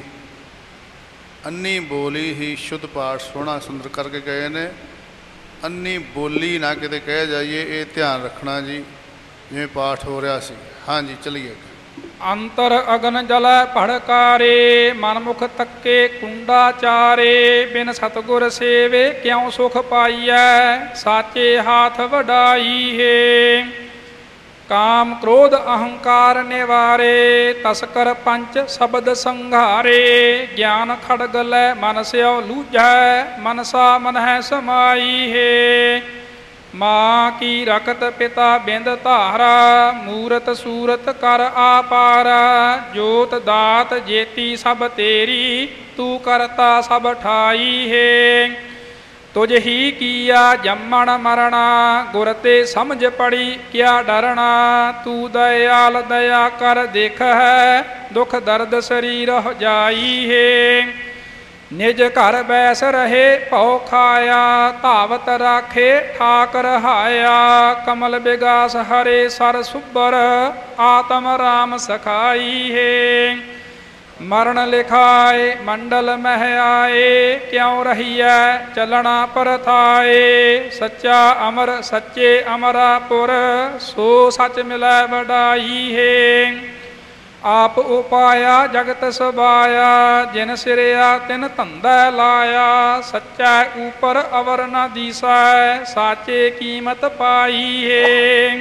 Speaker 6: ਅੰਨੀ ਬੋਲੀ ਹੀ ਸ਼ੁੱਧ ਪਾਠ ਸੋਹਣਾ ਸੁੰਦਰ ਕਰਕੇ ਗਏ ਨੇ। ਅੰਨੀ ਬੋਲੀ ਨਾ ਕਿਤੇ ਕਹਿ ਜਾਈਏ, ਇਹ ਧਿਆਨ ਰੱਖਣਾ ਜੀ ਜਿਵੇਂ ਪਾਠ ਹੋ ਰਿਹਾ ਸੀ। ਹਾਂਜੀ ਚਲੀਏ।
Speaker 3: ਅੰਤਰ ਅਗਨ ਜਲੈ ਭੜਕਾਰੇ, ਮਨ ਮੁਖ ਤੱਕੇ ਕੁੰਡਾ ਚਾਰੇ। ਬਿਨ ਸਤਿਗੁਰ ਸੇਵੇ ਕਿਉ ਸੁਖ ਪਾਈਐ, ਸਾਚੇ ਹਾਥ ਵਡਾਈ ਹੈ। ਕਾਮ ਕ੍ਰੋਧ ਅਹੰਕਾਰ ਨਿਵਾਰੇ, ਤਸਕਰ ਪੰਚ ਸ਼ਬਦ ਸੰਘਾਰੇ। ਗਿਆਨ ਖੜਗ ਲੈ ਮਨ ਸਿਉ ਲੂਝੈ, ਮਨਸਾ ਮਨ ਹੈ ਸਮਾਈ ਹੈ। ਮਾਂ ਕੀ ਰਖਤ ਪਿਤਾ ਬਿੰਦ ਧਾਰਾ, ਮੂਰਤ ਸੂਰਤ ਕਰ ਆਪਾਰਾ। ਜੋਤ ਦਾਤ ਜੇਤੀ ਸਭ ਤੇਰੀ, ਤੂੰ ਕਰਤਾ ਸਭ ਠਾਈ ਹੈ। ਤੁਝ ਹੀ ਕੀਆ ਜੰਮਣ ਮਰਣਾ, ਗੁਰ ਤੇ ਸਮਝ ਪੜੀ ਕਿਆ ਡਰਣਾ। ਤੂੰ ਦਇਆਲ ਦਇਆ ਕਰ ਦੇਖ ਹੈ, ਦੁਖ ਦਰਦ ਸਰੀਰ ਹੋ ਜਾਈ ਹੈ। ਨਿਜ ਘਰ ਬੈਸ ਰਹੇ ਭਉ ਖਾਇਆ, ਧਾਵਤ ਰਾਖੇ ਠਾਕ ਰਹਾਇਆ। ਕਮਲ ਬਿਗਾਸ ਹਰੇ ਸਰ ਸੁਬਰ, ਆਤਮ ਰਾਮ ਸਖਾਈ ਹੈ। ਮਰਨ ਲਿਖਾਏ ਮੰਡਲ ਮਹਿ ਆਏ, ਕਿਉ ਰਹੀਐ ਚਲਣਾ ਪਰਥਾਏ। ਸੱਚਾ ਅਮਰ ਸੱਚੇ ਅਮਰਾਪੁਰ, ਸੋ ਸੱਚ ਮਿਲੈ ਵਡਾਈ ਹੈ। ਆਪ ਉਪਾਇਆ ਜਗਤ ਸਬਾਇਆ, ਜਿਨ ਸਿਰਿਆ ਤਿਨ ਧੰਦਾ ਲਾਇਆ। ਸੱਚਾ ਉਪਰ ਅਵਰ ਨ ਦੀਸੈ, ਸਾਚੇ ਕੀਮਤ ਪਾਈ ਹੈ।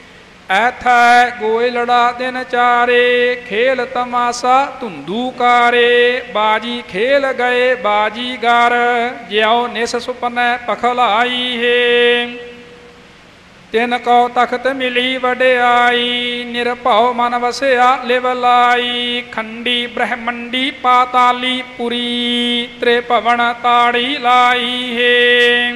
Speaker 3: ਐਥੈ ਗੋਇਲੜਾ ਦਿਨ ਚਾਰੇ, ਖੇਲ ਤਮਾਸਾ ਧੁੰਦੂਕਾਰੇ। ਬਾਜੀ ਖੇਲ ਗਏ ਬਾਜੀਗਰ, ਜਿਉ ਨਿਸ ਸੁਪਨੈ ਪਖਲਾਈ ਹੈ। ਤਿਨ ਕਉ ਤਖਤ ਮਿਲੀ ਵਡਿਆਈ, ਨਿਰਭਉ ਮਨ ਵਸਿਆ ਲਿਵ ਲਾਈ। ਖੰਡੀ ਬ੍ਰਹਮੰਡੀ ਪਾਤਾਲੀ ਪੁਰੀ, ਤ੍ਰਿਭਵਨ ਤਾੜੀ ਲਾਈ ਹੈ।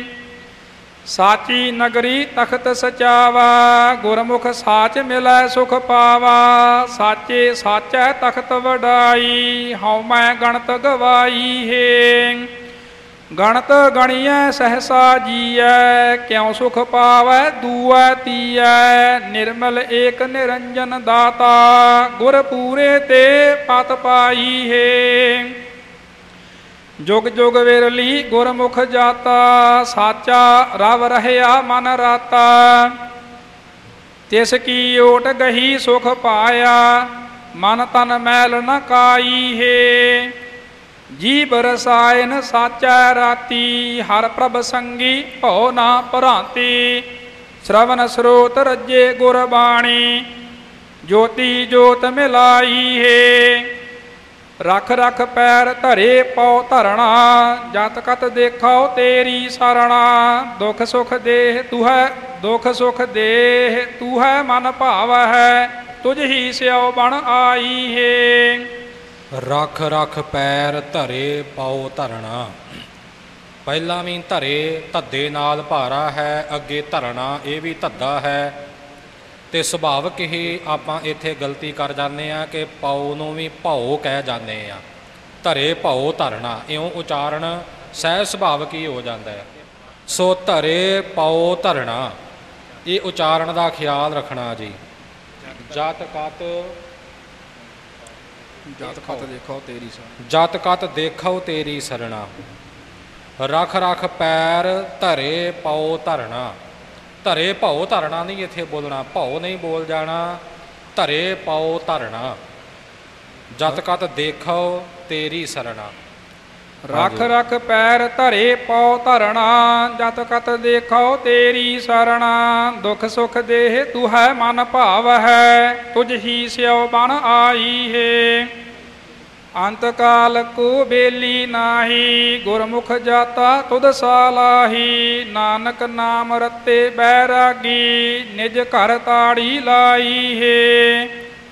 Speaker 3: ਸਾਚੀ ਨਗਰੀ ਤਖਤ ਸਚਾਵਾ, ਗੁਰਮੁਖ ਸਾਚ ਮਿਲੈ ਸੁਖ ਪਾਵਾ। ਸਾਚੇ ਸਾਚੈ ਤਖਤ ਵਡਾਈ, ਹਉ ਮੈਂ ਗਣਤ ਗਵਾਈ ਹੈ। ਗਣਤ ਗਣੀਐ ਸਹਸਾ ਜੀਐ, ਕਿਉ ਸੁਖ ਪਾਵੈ ਦੂਐ ਤੀਐ। ਨਿਰਮਲ ਏਕ ਨਿਰੰਜਨ ਦਾਤਾ, ਗੁਰ ਪੂਰੇ ਤੇ ਪਤ ਪਾਈ ਹੈ। ਜੁਗ ਜੁਗ ਵਿਰਲੀ ਗੁਰਮੁਖ ਜਾਤਾ, ਸਾਚਾ ਰਵ ਰਹਿਆ ਮਨ ਰਾਤਾ। ਤਿਸ ਕੀ ਓਟ ਗਹੀ ਸੁਖ ਪਾਇਆ, ਮਨ ਤਨ ਮੈਲ ਨ ਕਾਈ ਹੈ। ਜੀਵ ਰਸਾਇਨ ਸਾਚੈ ਰਾਤੀ, ਹਰ ਪ੍ਰਭ ਸੰਗੀ ਭਉ ਨਾ ਭਰਾਂਤੀ। ਸ਼ਰਵਨ ਸਰੋਤ ਰੱਜੇ ਗੁਰਬਾਣੀ, ਜੋਤੀ ਜੋਤ ਮਿਲਾਈ ਹੈ। ਰਖ ਰਖ ਪੈਰ ਧਰੇ ਪਉ ਧਰਣਾ, ਜਤ ਕਤ ਦੇਖਾਓ ਤੇਰੀ ਸਰਣਾ। ਦੁਖ ਸੁਖ ਦੇਹ ਤੂੰ ਹੈ ਦੁਖ ਸੁਖ ਦੇਹ ਤੂੰ ਹੈ ਮਨ ਭਾਵ ਹੈ, ਤੁਝ ਹੀ ਸਿਉ ਬਣ ਆਈ ਹੈ।
Speaker 2: ਰਖ ਰਖ ਪੈਰ ਧਰੇ ਪਉ ਧਰਣਾ। ਪਹਿਲਾਂ ਵੀ ਧਰੇ ਧੱਦੇ ਨਾਲ ਭਾਰਾ ਹੈ, ਅੱਗੇ ਧਰਣਾ ਇਹ ਵੀ ਧੱਦਾ ਹੈ। ਤੇ ਸੁਭਾਵਿਕ ਹੀ ਆਪਾਂ ਇੱਥੇ ਗਲਤੀ ਕਰ ਜਾਂਦੇ ਆ ਕਿ ਪਉ ਨੂੰ ਵੀ ਭਉ ਕਹਿ ਜਾਂਦੇ ਆ। ਧਰੇ ਭਉ ਧਰਣਾ ਇਉਂ ਉਚਾਰਨ ਸਹਿਜ ਸੁਭਾਵਿਕ ਹੀ ਹੋ ਜਾਂਦਾ ਹੈ। ਸੋ ਧਰੇ ਪਉ ਧਰਣਾ, ਇਹ ਉਚਾਰਨ ਦਾ ਖਿਆਲ ਰੱਖਣਾ ਜੀ। ਜਤ ਕਤ
Speaker 3: ਜਤ ਕਤ ਦੇਖੋ ਤੇਰੀ ਸਰਣਾ,
Speaker 2: ਜਤ ਕਤ ਦੇਖੋ ਤੇਰੀ ਸਰਣਾ। ਰਖ ਰਖ ਪੈਰ ਧਰੇ ਪਉ ਧਰਣਾ, ਧਰੇ ਭਉ ਧਰਣਾ ਨਹੀਂ ਇੱਥੇ ਬੋਲਣਾ, ਭਉ ਨਹੀਂ ਬੋਲ ਜਾਣਾ, ਧਰੇ ਪਉ ਧਰਣਾ। ਜਤ ਕਤ ਦੇਖੋ ਤੇਰੀ ਸਰਣਾ।
Speaker 3: ਰਖ ਰਖ ਪੈਰ ਧਰੇ ਪਉ ਧਰਣਾ, ਜਤ ਕਤ ਦੇਖੋ ਤੇਰੀ ਸਰਣਾ। ਦੁਖ ਸੁਖ ਦੇਹ ਤੂੰ ਹੈ ਮਨ ਭਾਵ ਹੈ, ਤੁਝ ਹੀ ਸਿਉ ਬਨ ਆਈ ਹੈ। ਅੰਤ ਕਾਲ ਕੋ ਬੇਲੀ ਨਾਹੀ, ਗੁਰਮੁਖ ਜਾਤਾ ਤੁਧ ਸਾਲਾਹੀ। ਨਾਨਕ ਨਾਮ ਰਤੇ ਬੈਰਾਗੀ, ਨਿਜ ਘਰ ਤਾੜੀ ਲਾਈ ਹੈ।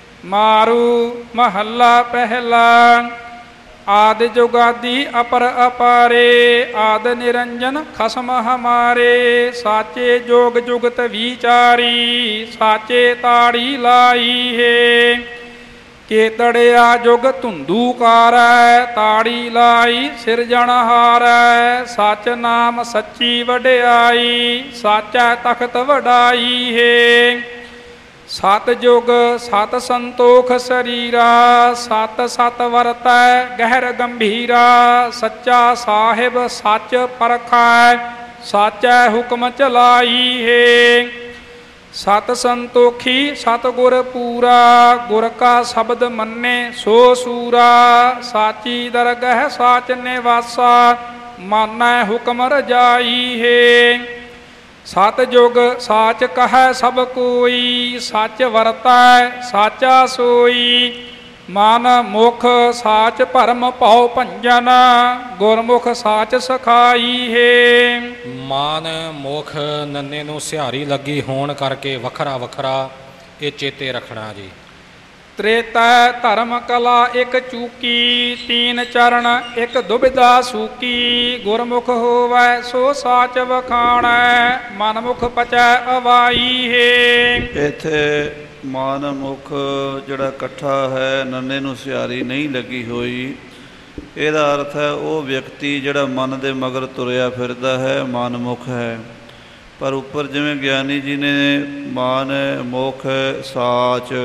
Speaker 3: ਮਾਰੂ ਮਹੱਲਾ ਪਹਿਲਾ। ਆਦਿ ਜੁਗਾਦੀ ਅਪਰ ਅਪਾਰੇ, ਆਦ ਨਿਰੰਜਨ ਖਸਮ ਹਮਾਰੇ। ਸਾਚੇ ਜੋਗ ਜੁਗਤ ਵਿਚਾਰੀ, ਸਾਚੇ ਤਾੜੀ ਲਾਈ ਹੈ। ਕੇਤੜਿਆ ਜੁਗ ਧੁੰਦੂ ਕਾਰੈ, ਤਾੜੀ ਲਾਈ ਸਿਰਜਣਹਾਰੈ। ਸਚ ਨਾਮ ਸੱਚੀ ਵਡਿਆਈ, ਸਾਚੈ ਤਖਤ ਵਡਾਈ ਹੈ। ਸਤ ਜੁਗ ਸਤ ਸੰਤੋਖ ਸਰੀਰਾ, ਸਤ ਸਤ ਵਰਤੈ ਗਹਿਰ ਗੰਭੀਰਾ। ਸੱਚਾ ਸਾਹਿਬ ਸੱਚ ਪਰਖੈ, ਸਾਚੈ ਹੁਕਮ ਚਲਾਈ ਹੈ। ਸਤ ਸੰਤੋਖੀ ਸਤ ਗੁਰ ਪੂਰਾ, ਗੁਰ ਕਾ ਸ਼ਬਦ ਮੰਨੇ ਸੋ ਸੂਰਾ। ਸਾਚੀ ਦਰਗਹਿ ਸਾਚ ਨਿਵਾਸਾ, ਮਾਨੈ ਹੁਕਮ ਰਜਾਈ ਹੈ। ਸਤ ਜੁਗ ਸਾਚ ਕਹੈ ਸਭ ਕੋਈ, ਸੱਚ ਵਰਤੈ ਸਾਚਾ ਸੋਈ। ਮਨ ਮੁਖ ਸਾਚ ਭਰਮ ਭਉ ਭੰਜਨ, ਗੁਰਮੁਖ ਸਾਚ ਸਖਾਈ ਹੈ।
Speaker 2: ਮਾਨ ਮੁਖ ਨੰਨੇ ਨੂੰ ਸਿਹਾਰੀ ਲੱਗੀ ਹੋਣ ਕਰਕੇ ਵੱਖਰਾ ਵੱਖਰਾ ਇਹ ਚੇਤੇ ਰੱਖਣਾ ਜੀ।
Speaker 3: ਤ੍ਰੇਤੈ ਧਰਮ ਕਲਾ ਇੱਕ ਚੂਕੀ, ਤੀਨ ਚਰਨ ਇੱਕ ਦੁਬਿਧਾ ਸੂਕੀ। ਗੁਰਮੁਖ ਹੋਵੈ ਸੋ ਸਾਚ ਵਖਾਣੈ, ਮਨਮੁਖ ਪਚੈ ਅਵਾਈ ਹੈ।
Speaker 4: ਇੱਥੇ ਮਨ ਮੁਖ ਜਿਹੜਾ ਇਕੱਠਾ ਹੈ, ਨੰਨੇ ਨੂੰ ਸਿਹਾਰੀ ਨਹੀਂ ਲੱਗੀ ਹੋਈ, ਇਹਦਾ ਅਰਥ ਹੈ ਉਹ ਵਿਅਕਤੀ ਜਿਹੜਾ ਮਨ ਦੇ ਮਗਰ ਤੁਰਿਆ ਫਿਰਦਾ ਹੈ, ਮਨਮੁਖ ਹੈ। ਪਰ ਉੱਪਰ ਜਿਵੇਂ ਗਿਆਨੀ ਜੀ ਨੇ ਮਨ ਮੁਖ ਸਾਚ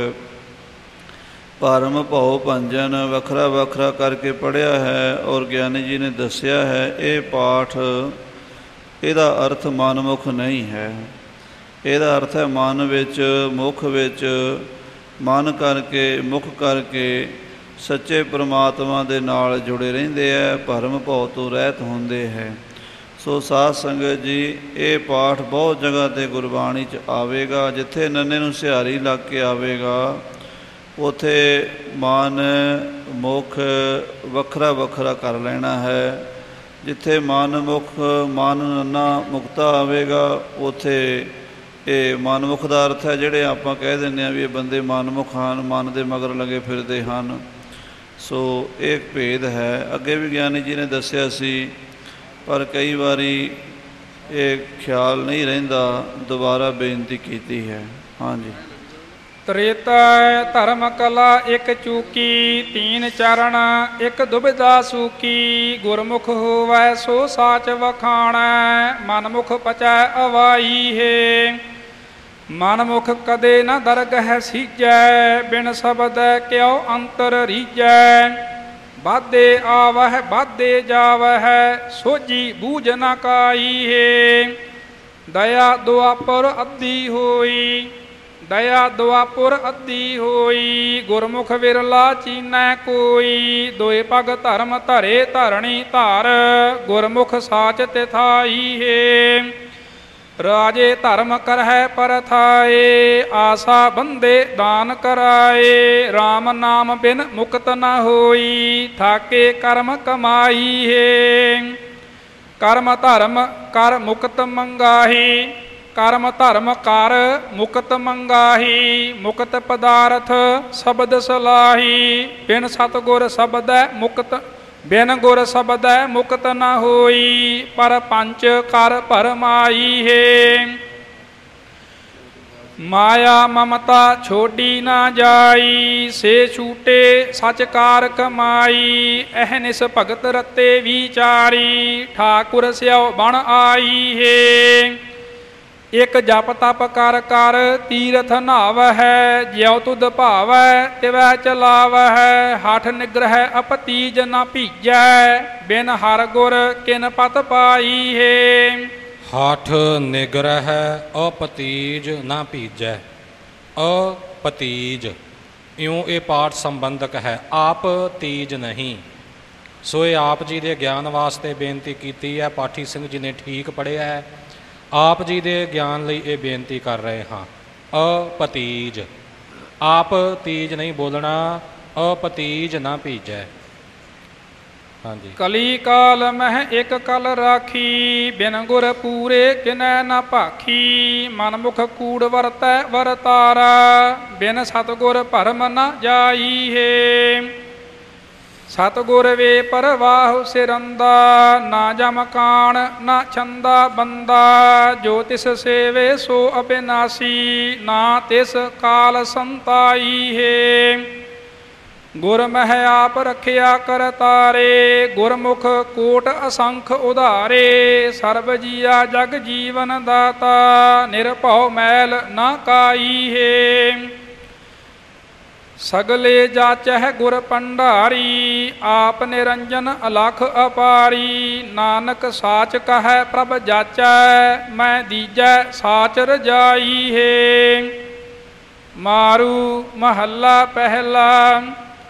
Speaker 4: ਭਰਮ ਭਉ ਭੰਜਨ ਵੱਖਰਾ ਵੱਖਰਾ ਕਰਕੇ ਪੜ੍ਹਿਆ ਹੈ ਔਰ ਗਿਆਨੀ ਜੀ ਨੇ ਦੱਸਿਆ ਹੈ, ਇਹ ਪਾਠ ਇਹਦਾ ਅਰਥ ਮਨਮੁਖ ਨਹੀਂ ਹੈ। ਇਹਦਾ ਅਰਥ ਹੈ ਮਨ ਵਿੱਚ ਮੁਖ ਵਿੱਚ ਮਨ ਕਰਕੇ ਮੁਖ ਕਰਕੇ ਸੱਚੇ ਪ੍ਰਮਾਤਮਾ ਦੇ ਨਾਲ ਜੁੜੇ ਰਹਿੰਦੇ ਹੈ, ਭਰਮ ਭਉ ਤੋਂ ਰਹਿਤ ਹੁੰਦੇ ਹੈ। ਸੋ ਸਾਧ ਸੰਗਤ ਜੀ, ਇਹ ਪਾਠ ਬਹੁਤ ਜਗ੍ਹਾ 'ਤੇ ਗੁਰਬਾਣੀ 'ਚ ਆਵੇਗਾ। ਜਿੱਥੇ ਨੰਨੇ ਨੂੰ ਸਿਹਾਰੀ ਲੱਗ ਕੇ ਆਵੇਗਾ, ਉੱਥੇ ਮਨ ਮੁਖ ਵੱਖਰਾ ਵੱਖਰਾ ਕਰ ਲੈਣਾ ਹੈ। ਜਿੱਥੇ ਮਨ ਮੁਖ ਮਨ ਨੰਨਾ ਮੁਕਤਾ ਆਵੇਗਾ, ਉੱਥੇ ਇਹ ਮਨਮੁਖ ਦਾ ਅਰਥ ਹੈ ਜਿਹੜੇ ਆਪਾਂ ਕਹਿ ਦਿੰਦੇ ਹਾਂ ਵੀ ਇਹ ਬੰਦੇ ਮਨਮੁਖ ਹਨ, ਮਨ ਦੇ ਮਗਰ ਲੱਗੇ ਫਿਰਦੇ ਹਨ। ਸੋ ਇਹ ਭੇਦ ਹੈ। ਅੱਗੇ ਵੀ ਗਿਆਨੀ ਜੀ ਨੇ ਦੱਸਿਆ ਸੀ, ਪਰ ਕਈ ਵਾਰੀ ਇਹ ਖਿਆਲ ਨਹੀਂ ਰਹਿੰਦਾ, ਦੁਬਾਰਾ ਬੇਨਤੀ ਕੀਤੀ ਹੈ। ਹਾਂਜੀ।
Speaker 3: ਤ੍ਰੇਤੈ ਧਰਮ ਕਲਾ ਇੱਕ ਚੂਕੀ, ਤੀਨ ਚਰਨ ਇੱਕ ਦੁਬਿਧਾ ਸੂਕੀ। ਗੁਰਮੁਖ ਹੋਵੈ ਸੋ ਸਾਚ ਵਖਾਣੈ, ਮਨਮੁਖ ਪਚੈ ਅਵਾਈ ਹੈ। ਮਨਮੁਖ ਕਦੇ ਨ ਦਰਗਹਿ ਸੀਜੈ, ਬਿਨ ਸ਼ਬਦ ਕਿਉ ਅੰਤਰ ਰੀਜੈ। ਬਾਧੇ ਆਵਹਿ ਬਾਧੇ ਜਾਵਹਿ, ਸੋਝੀ ਬੂਝ ਨ ਕਾਈ ਹੈ। ਦਇਆ ਦੁਆਪਰ ਅੱਧੀ ਹੋਈ, ਦਇਆ ਦੁਆਪੁਰ ਅੱਧੀ ਹੋਈ। ਗੁਰਮੁਖ ਵਿਰਲਾ ਚੀਨੈ ਕੋਈ, ਦੋਏ ਪਗ ਧਰਮ ਧਰੇ ਧਰਣੀ ਧਾਰ। ਗੁਰਮੁਖ ਸਾਚ ਤਿਥਾਈ ਹੈ। ਰਾਜੇ ਧਰਮ ਕਰਹਿ ਪਰਥਾਏ, ਆਸਾ ਬੰਦੇ ਦਾਨ ਕਰਾਏ। RAM ਨਾਮ ਬਿਨ ਮੁਕਤ ਨ ਹੋਈ, ਥਾਕੇ ਕਰਮ ਕਮਾਈ ਹੈ। ਕਰਮ ਧਰਮ ਕਰ ਮੁਕਤ ਮੰਗਾਹੀ, ਕਰਮ ਧਰਮ ਕਰ ਮੁਕਤ ਮੰਗਾਹੀ। ਮੁਕਤ ਪਦਾਰਥ ਸ਼ਬਦ ਸਲਾਹੀ, ਬਿਨ ਸਤਿਗੁਰ ਸ਼ਬਦੈ ਮੁਕਤ ਬਿਨ ਗੁਰ ਸ਼ਬਦੈ ਮੁਕਤ ਨ ਹੋਈ। ਪਰ ਪੰਚ ਕਰ ਭਰਮਾਈ ਹੈ। ਮਾਇਆ ਮਮਤਾ ਛੋਡੀ ਨਾ ਜਾਈ, ਸੇ ਛੂਟੇ ਸਚਕਾਰ ਕਮਾਈ। ਅਹਨਿਸ ਭਗਤ ਰਤੇ ਵਿਚਾਰੀ, ਠਾਕੁਰ ਸਿਓ ਬਣ ਆਈ ਹੈ। ਇਕ ਜਪ ਤਪ ਕਰ ਕਰ ਤੀਰਥ ਨਾਵਹਿ, ਜਿਉ ਤੁਧ ਭਾਵੈ ਤਿਵੈ ਚਲਾਵਹਿ। ਹਠ ਨਿਗ੍ਰਹਿ ਅਪਤੀਜ ਨਾ ਭੀਜੈ, ਬਿਨ ਹਰ ਗੁਰ ਕਿਨ ਪਤ ਪਾਈ ਹੈ।
Speaker 2: ਹਠ ਨਿਗ੍ਰਹਿ ਅਪਤੀਜ ਨਾ ਭੀਜੈ। ਅਪਤੀਜ ਇਉਂ ਇਹ ਪਾਠ ਸੰਬੰਧਕ ਹੈ, ਆਪ ਤੀਜ ਨਹੀਂ। ਸੋ ਇਹ ਆਪ ਜੀ ਦੇ ਗਿਆਨ ਵਾਸਤੇ ਬੇਨਤੀ ਕੀਤੀ ਹੈ। ਪਾਠੀ ਸਿੰਘ ਜੀ ਨੇ ਠੀਕ ਪੜ੍ਹਿਆ ਹੈ। ਆਪ ਜੀ ਦੇ ਗਿਆਨ ਲਈ ਇਹ ਬੇਨਤੀ ਕਰ ਰਹੇ ਹਾਂ। ਅਪਤੀਜ, ਆਪ ਤੀਜ ਨਹੀਂ ਬੋਲਣਾ, ਅਪਤੀਜ ਨਾ ਭੀਜੈ। ਹਾਂਜੀ।
Speaker 3: ਕਲੀ ਕਾਲ ਮਹਿ ਇੱਕ ਕਲ ਰਾਖੀ, ਬਿਨ ਗੁਰ ਪੂਰੇ ਕਿਨੈ ਨਾ ਭਾਖੀ। ਮਨ ਮੁਖ ਕੂੜ ਵਰਤੈ ਵਰਤਾਰਾ, ਬਿਨ ਸਤਿਗੁਰ ਭਰਮ ਨਾ ਜਾਈ ਹੈ। ਸਤਿਗੁਰ ਵੇ ਪਰਵਾਹੁ ਸਿਰੰਦਾ, ਨਾ ਜਮ ਕਾਣ ਨਾ ਛੰਦਾ ਬੰਦਾ। ਜੋ ਤਿਸ ਸੇਵੇ ਸੋ ਅਬਿਨਾਸੀ, ਨਾ ਤਿਸ ਕਾਲ ਸੰਤਾਈ ਹੈ। ਗੁਰ ਮਹਿ ਆਪ ਰਖਿਆ ਕਰਤਾਰੇ, ਗੁਰਮੁਖ ਕੋਟ ਅਸੰਖ ਉਧਾਰੇ। ਸਰਬ ਜੀਆ ਜਗ ਜੀਵਨ ਦਾਤਾ, ਨਿਰਭਉ ਮੈਲ ਨਾ ਕਾਈ ਹੈ। ਸਗਲੇ ਜਾਚਹਿ ਗੁਰ ਭੰਡਾਰੀ, ਆਪ ਨਿਰੰਜਨ ਅਲਖ ਅਪਾਰੀ। ਨਾਨਕ ਸਾਚ ਕਹੈ ਪ੍ਰਭ ਜਾਚੈ, ਮੈਂ ਦੀਜੈ ਸਾਚ ਰਜਾਈ ਹੈ। ਮਾਰੂ ਮਹੱਲਾ ਪਹਿਲਾ।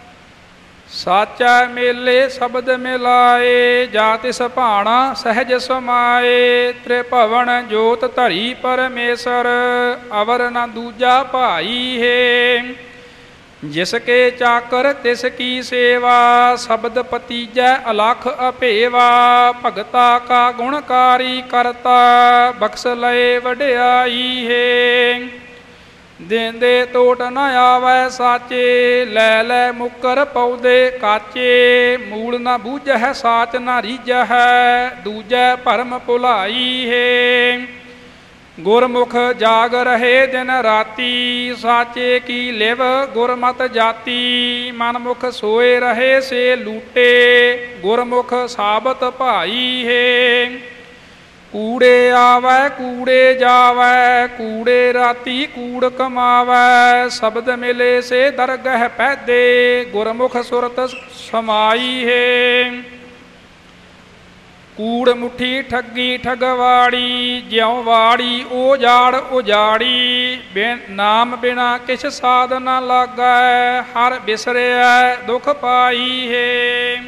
Speaker 3: ਸਾਚਾ ਮੇਲੇ ਸ਼ਬਦ ਮਿਲਾਏ, ਜਾ ਤਿਸ ਭਾਣਾ ਸਹਿਜ ਸਮਾਏ। ਤ੍ਰਿਭਵਨ ਜੋਤ ਧਰੀ ਪਰਮੇਸ਼ਰ, ਅਵਰ ਨਾ ਦੂਜਾ ਭਾਈ ਹੈ। ਜਿਸ ਕੇ ਚਾਕਰ ਤਿਸ ਕੀ ਸੇਵਾ, ਸ਼ਬਦ ਪਤੀਜੈ ਅਲਖ ਅਭੇਵਾ। ਭਗਤਾ ਕਾ ਗੁਣਕਾਰੀ ਕਰਤਾ, ਬਖਸ਼ ਲਏ ਵਡਿਆਈ ਹੈ। ਦੇਂਦੇ ਟੋਟ ਨ ਆਵੈ ਸਾਚੇ, ਲੈ ਲੈ ਮੁਕਰ ਪੌਦੇ ਕਾਚੇ। ਮੂਲ ਨ ਬੂਝਹਿ ਸਾਚ ਨ ਰੀਝਹਿ, ਦੂਜੈ ਭਰਮ ਭੁਲਾਈ ਹੈ। ਗੁਰਮੁਖ ਜਾਗ ਰਹੇ ਦਿਨ ਰਾਤੀ, ਸਾਚੇ ਕੀ ਲਿਵ ਗੁਰਮਤਿ ਜਾਤੀ। ਮਨਮੁਖ ਸੋਏ ਰਹੇ ਸੇ ਲੂਟੇ, ਗੁਰਮੁਖ ਸਾਬਤ ਭਾਈ ਹੈ। ਕੂੜੇ ਆਵੈ ਕੂੜੇ ਜਾਵੈ, ਕੂੜੇ ਰਾਤੀ ਕੂੜ ਕਮਾਵੈ। ਸ਼ਬਦ ਮਿਲੇ ਸੇ ਦਰਗਹ ਪੈਦੇ, ਗੁਰਮੁਖ ਸੁਰਤ ਸਮਾਈ ਹੈ। ਕੂੜ ਮੁੱਠੀ ਠੱਗੀ ਠਗਵਾੜੀ, ਜਿਉ ਵਾੜੀ ਉਜਾੜ ਉਜਾੜੀ। ਬਿਨ ਨਾਮ ਬਿਨਾ ਕਿਛ ਸਾਧ ਨ ਲਾਗੈ, ਹਰ ਬਿਸਰਿਐ ਦੁਖ ਪਾਈ ਹੈ।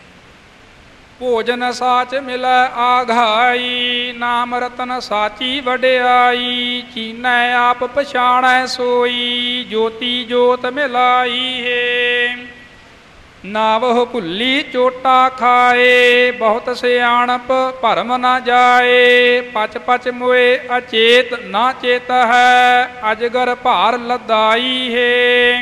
Speaker 3: ਭੋਜਨ ਸਾਚ ਮਿਲੈ ਆਘਾਈ, ਨਾਮ ਰਤਨ ਸਾਚੀ ਵਡਿਆਈ। ਚੀਨੈ ਆਪ ਪਛਾਣੈ ਸੋਈ, ਜੋਤੀ ਜੋਤ ਮਿਲਾਈ ਹੈ। ਨਾਵਹੁ ਭੁੱਲੀ ਚੋਟਾ ਖਾਏ, ਬਹੁਤ ਸਿਆਣਪ ਭਰਮ ਨਾ ਜਾਏ। ਪਚ ਪਚ ਮੋਏ ਅਚੇਤ ਨਾ ਚੇਤ ਹੈ, ਅਜਗਰ ਭਾਰ ਲਦਾਈ ਹੈ।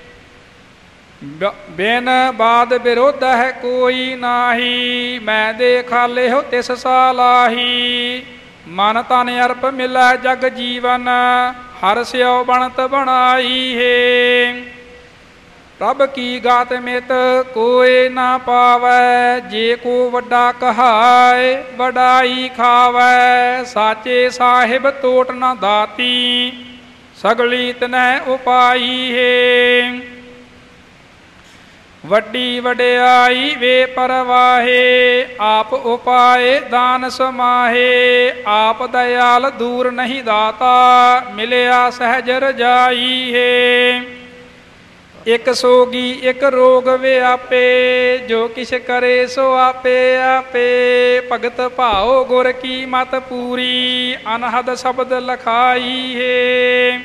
Speaker 3: ਬਿਨ ਬਾਦ ਵਿਰੋਧ ਹੈ ਕੋਈ ਨਾਹੀ, ਮੈਂ ਦੇ ਖਾਲੇ ਹੋ ਤਿਸ ਸਾਲਾਹੀ। ਮਨ ਤਨ ਅਰਪ ਮਿਲੈ ਜਗ ਜੀਵਨ, ਹਰ ਸਿਓ ਬਣਤ ਬਣਾਈ ਹੈ। ਪ੍ਰਭ ਕੀ ਗਾਤ ਮਿਤ ਕੋਈ ਨਾ ਪਾਵੈ, ਜੇ ਕੋ ਵੱਡਾ ਕਹਾਏ ਵਡਾਈ ਖਾਵੈ। ਸਾਚੇ ਸਾਹਿਬ ਟੋਟ ਨਾ ਦਾਤੀ, ਸਗਲੀ ਤਨੈ ਉਪਾਈ ਹੈ। ਵੱਡੀ ਵਡਿਆਈ ਵੇ ਪਰਵਾਹੇ, ਆਪ ਉਪਾਏ ਦਾਨ ਸਮਾਹੇ। ਆਪ ਦਇਆਲ ਦੂਰ ਨਹੀਂ ਦਾਤਾ, ਮਿਲਿਆ ਸਹਿਜ ਰਜਾਈ ਹੈ। ਇਕ ਸੋਗੀ ਇਕ ਰੋਗ ਵਿਆਪੇ, ਜੋ ਕਿਛ ਕਰੇ ਸੋ ਆਪੇ ਆਪੇ। ਭਗਤ ਭਾਉ ਗੁਰ ਕੀ ਮਤ ਪੂਰੀ, ਅਨਹਦ ਸ਼ਬਦ ਲਖਾਈ ਹੈ।